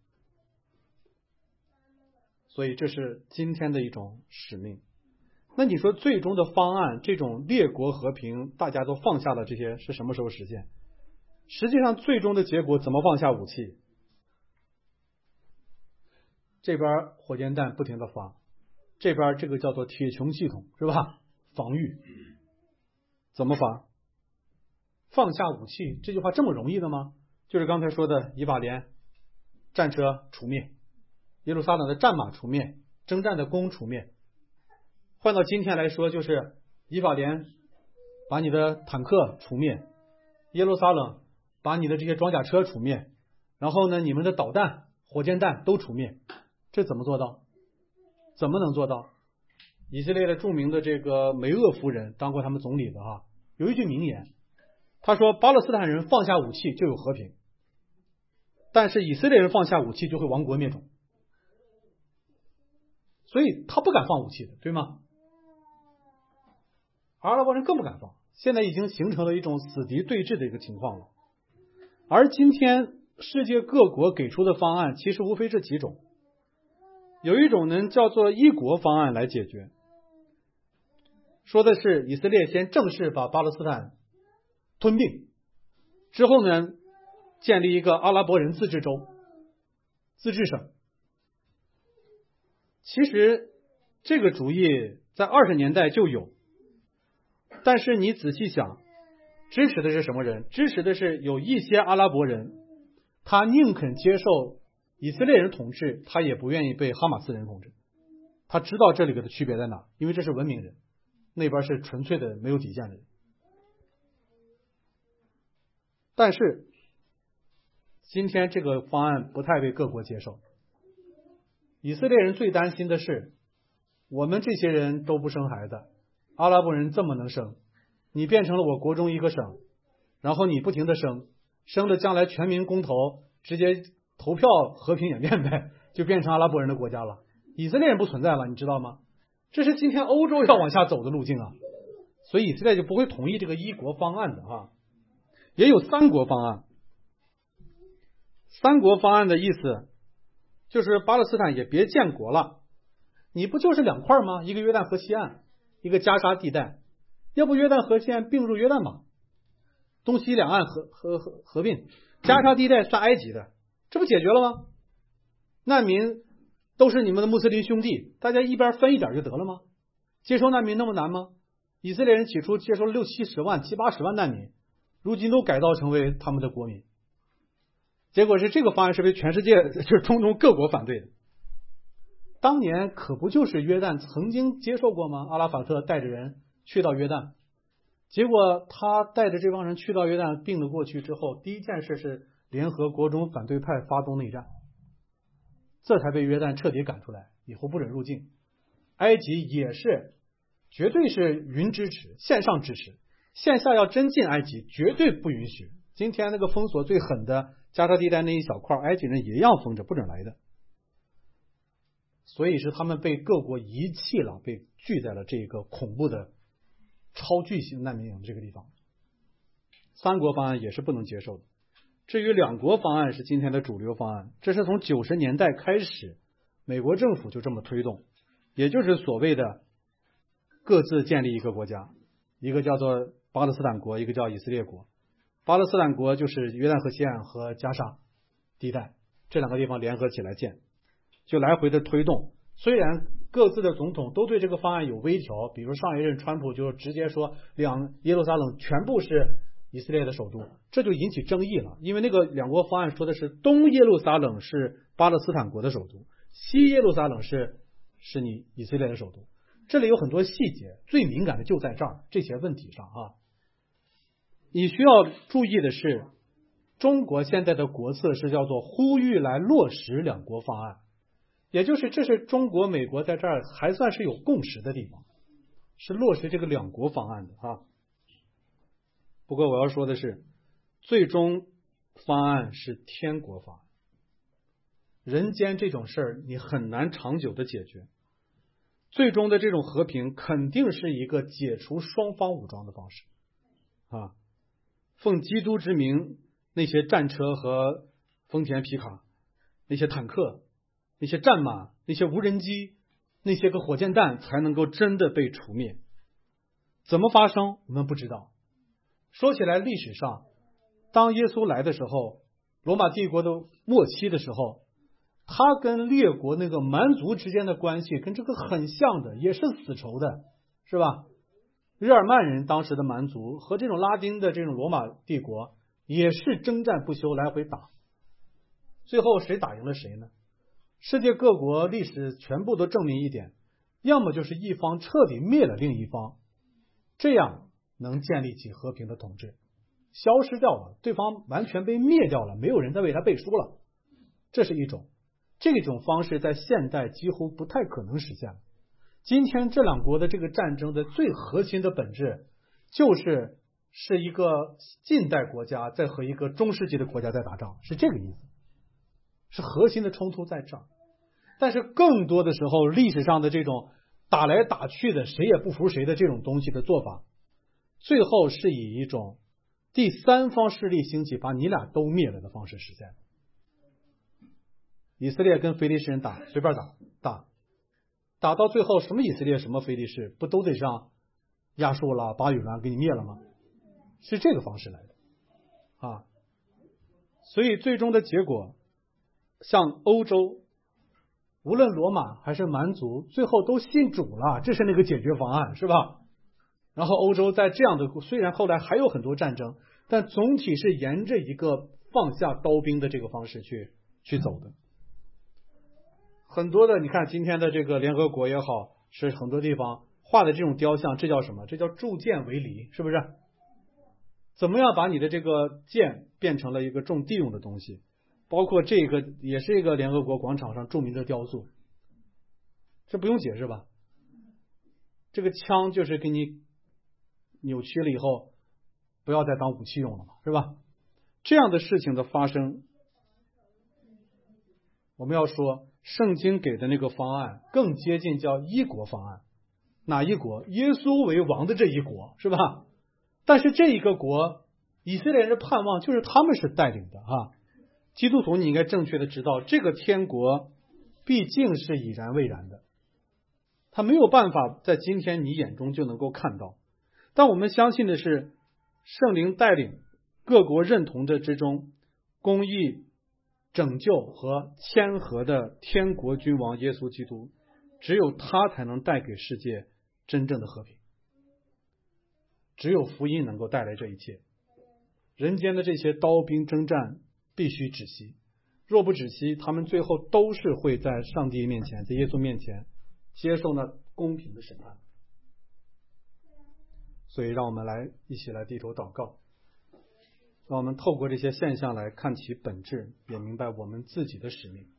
所以这是今天的一种使命。那你说最终的方案，这种列国和平，大家都放下了这些，是什么时候实现？实际上最终的结果怎么放下武器？这边火箭弹不停的发，这边这个叫做铁穹系统，是吧？防御怎么发？放下武器这句话这么容易的吗？就是刚才说的以法莲战车除灭，耶路撒冷的战马除灭，征战的弓除灭。换到今天来说，就是以法莲把你的坦克除灭，耶路撒冷把你的这些装甲车除灭，然后呢，你们的导弹、火箭弹都除灭。这怎么做到？怎么能做到？以色列的著名的这个梅厄夫人当过他们总理的有一句名言，他说巴勒斯坦人放下武器就有和平，但是以色列人放下武器就会亡国灭种。所以他不敢放武器的，对吗？阿拉伯人更不敢放，现在已经形成了一种死敌对峙的一个情况了。而今天世界各国给出的方案其实无非这几种，有一种呢叫做一国方案来解决，说的是以色列先正式把巴勒斯坦吞并，之后呢建立一个阿拉伯人自治州、自治省。其实这个主意在20年代就有，但是你仔细想，支持的是什么人？支持的是有一些阿拉伯人，他宁肯接受以色列人统治，他也不愿意被哈马斯人统治。他知道这里的区别在哪，因为这是文明人，那边是纯粹的没有底线的人。但是今天这个方案不太被各国接受。以色列人最担心的是，我们这些人都不生孩子，阿拉伯人这么能生，你变成了我国中一个省，然后你不停的生了将来全民公投，直接投票和平演变呗，就变成阿拉伯人的国家了，以色列人不存在了，你知道吗？这是今天欧洲要往下走的路径啊，所以以色列就不会同意这个一国方案的也有三国方案。三国方案的意思就是巴勒斯坦也别建国了，你不就是2块吗？一个约旦河西岸，一个加沙地带，要不约旦河西岸并入约旦吧，东西两岸合并，加沙地带算埃及的，这不解决了吗？难民都是你们的穆斯林兄弟，大家一边分一点就得了吗？接收难民那么难吗？以色列人起初接收了60-70万、70-80万难民，如今都改造成为他们的国民。结果是这个方案是被全世界就是中东各国反对的。当年可不就是约旦曾经接受过吗？阿拉法特带着人去到约旦，结果他带着这帮人去到约旦并了过去之后，第一件事是联合国中反对派发动内战，这才被约旦彻底赶出来，以后不准入境。埃及也是绝对是云支持，线上支持，线下要真进埃及绝对不允许。今天那个封锁最狠的加沙地带那一小块，埃及人也一样封着，不准来的。所以是他们被各国遗弃了，被聚在了这个恐怖的超巨型难民营这个地方。三国方案也是不能接受的。至于两国方案是今天的主流方案，这是从90年代开始，美国政府就这么推动，也就是所谓的各自建立一个国家，一个叫做巴勒斯坦国，一个叫以色列国。巴勒斯坦国就是约旦河西岸和加沙地带这两个地方联合起来建，就来回的推动。虽然各自的总统都对这个方案有微调，比如上一任川普就直接说耶路撒冷全部是以色列的首都，这就引起争议了。因为那个两国方案说的是东耶路撒冷是巴勒斯坦国的首都，西耶路撒冷是你以色列的首都。这里有很多细节，最敏感的就在这儿这些问题上啊。你需要注意的是，中国现在的国策是叫做呼吁来落实两国方案，也就是这是中国美国在这儿还算是有共识的地方，是落实这个两国方案的啊。不过我要说的是，最终方案是天国方案，人间这种事儿你很难长久的解决，最终的这种和平肯定是一个解除双方武装的方式啊。奉基督之名，那些战车和丰田皮卡，那些坦克，那些战马，那些无人机，那些个火箭弹才能够真的被除灭。怎么发生我们不知道。说起来，历史上当耶稣来的时候，罗马帝国的末期的时候，他跟列国那个蛮族之间的关系跟这个很像的，也是死仇的，是吧？日耳曼人当时的蛮族和这种拉丁的这种罗马帝国也是征战不休，来回打。最后谁打赢了谁呢？世界各国历史全部都证明一点，要么就是一方彻底灭了另一方，这样能建立起和平的统治，消失掉了，对方完全被灭掉了，没有人再为他背书了，这是一种。这种方式在现代几乎不太可能实现了。今天这两国的这个战争的最核心的本质，是一个近代国家在和一个中世纪的国家在打仗，是这个意思，是核心的冲突在这儿。但是更多的时候，历史上的这种打来打去的谁也不服谁的这种东西的做法，最后是以一种第三方势力兴起，把你俩都灭了的方式实现。以色列跟非利士人打，随便打到最后，什么以色列什么非利士，不都得上亚述了巴比伦给你灭了吗？是这个方式来的啊。所以最终的结果，像欧洲无论罗马还是蛮族，最后都信主了，这是那个解决方案，是吧？然后欧洲在这样的，虽然后来还有很多战争，但总体是沿着一个放下刀兵的这个方式去走的。很多的，你看今天的这个联合国也好，是很多地方画的这种雕像，这叫什么？这叫铸剑为犁，是不是？怎么样把你的这个剑变成了一个种地用的东西？包括这个也是一个联合国广场上著名的雕塑，这不用解释吧？这个枪就是给你扭曲了以后，不要再当武器用了嘛，是吧？这样的事情的发生，我们要说圣经给的那个方案更接近叫一国方案。哪一国？耶稣为王的这一国，是吧？但是这一个国，以色列人的盼望就是他们是带领的啊。基督徒你应该正确的知道，这个天国毕竟是已然未然的，他没有办法在今天你眼中就能够看到。但我们相信的是，圣灵带领各国认同的之中，公义、拯救和谦和的天国君王耶稣基督，只有他才能带给世界真正的和平。只有福音能够带来这一切，人间的这些刀兵征战必须止息，若不止息，他们最后都是会在上帝面前，在耶稣面前接受那公平的审判。所以让我们一起来低头祷告，让我们透过这些现象来看其本质，也明白我们自己的使命。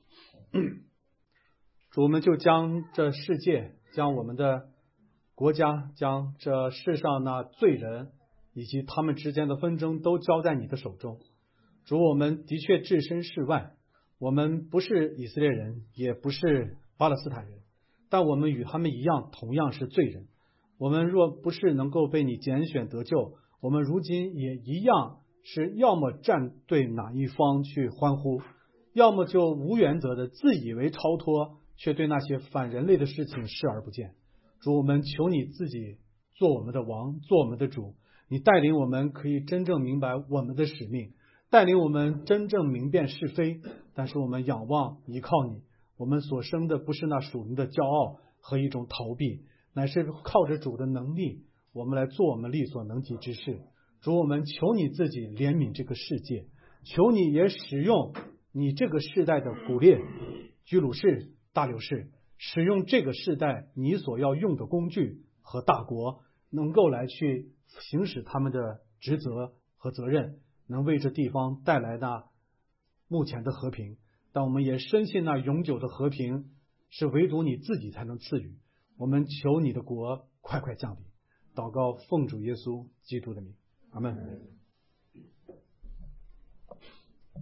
主，我们就将这世界，将我们的国家，将这世上那罪人以及他们之间的纷争都交在你的手中。 主，我们的确置身事外，我们不是以色列人，也不是巴勒斯坦人，但我们与他们一样，同样是罪人。我们若不是能够被你拣选得救，我们如今也一样是要么站对哪一方去欢呼，要么就无原则的自以为超脱，却对那些反人类的事情视而不见。主，我们求你自己做我们的王，做我们的主，你带领我们可以真正明白我们的使命，带领我们真正明辨是非。但是我们仰望依靠你，我们所生的不是那属灵的骄傲和一种逃避，乃是靠着主的能力，我们来做我们力所能及之事。主，我们求你自己怜悯这个世界，求你也使用你这个世代的古列、居鲁士、大流士，使用这个世代你所要用的工具和大国，能够来去行使他们的职责和责任，能为这地方带来那目前的和平。但我们也深信那永久的和平是唯独你自己才能赐予。我们求你的国快快降临。祷告奉主耶稣基督的名，阿们。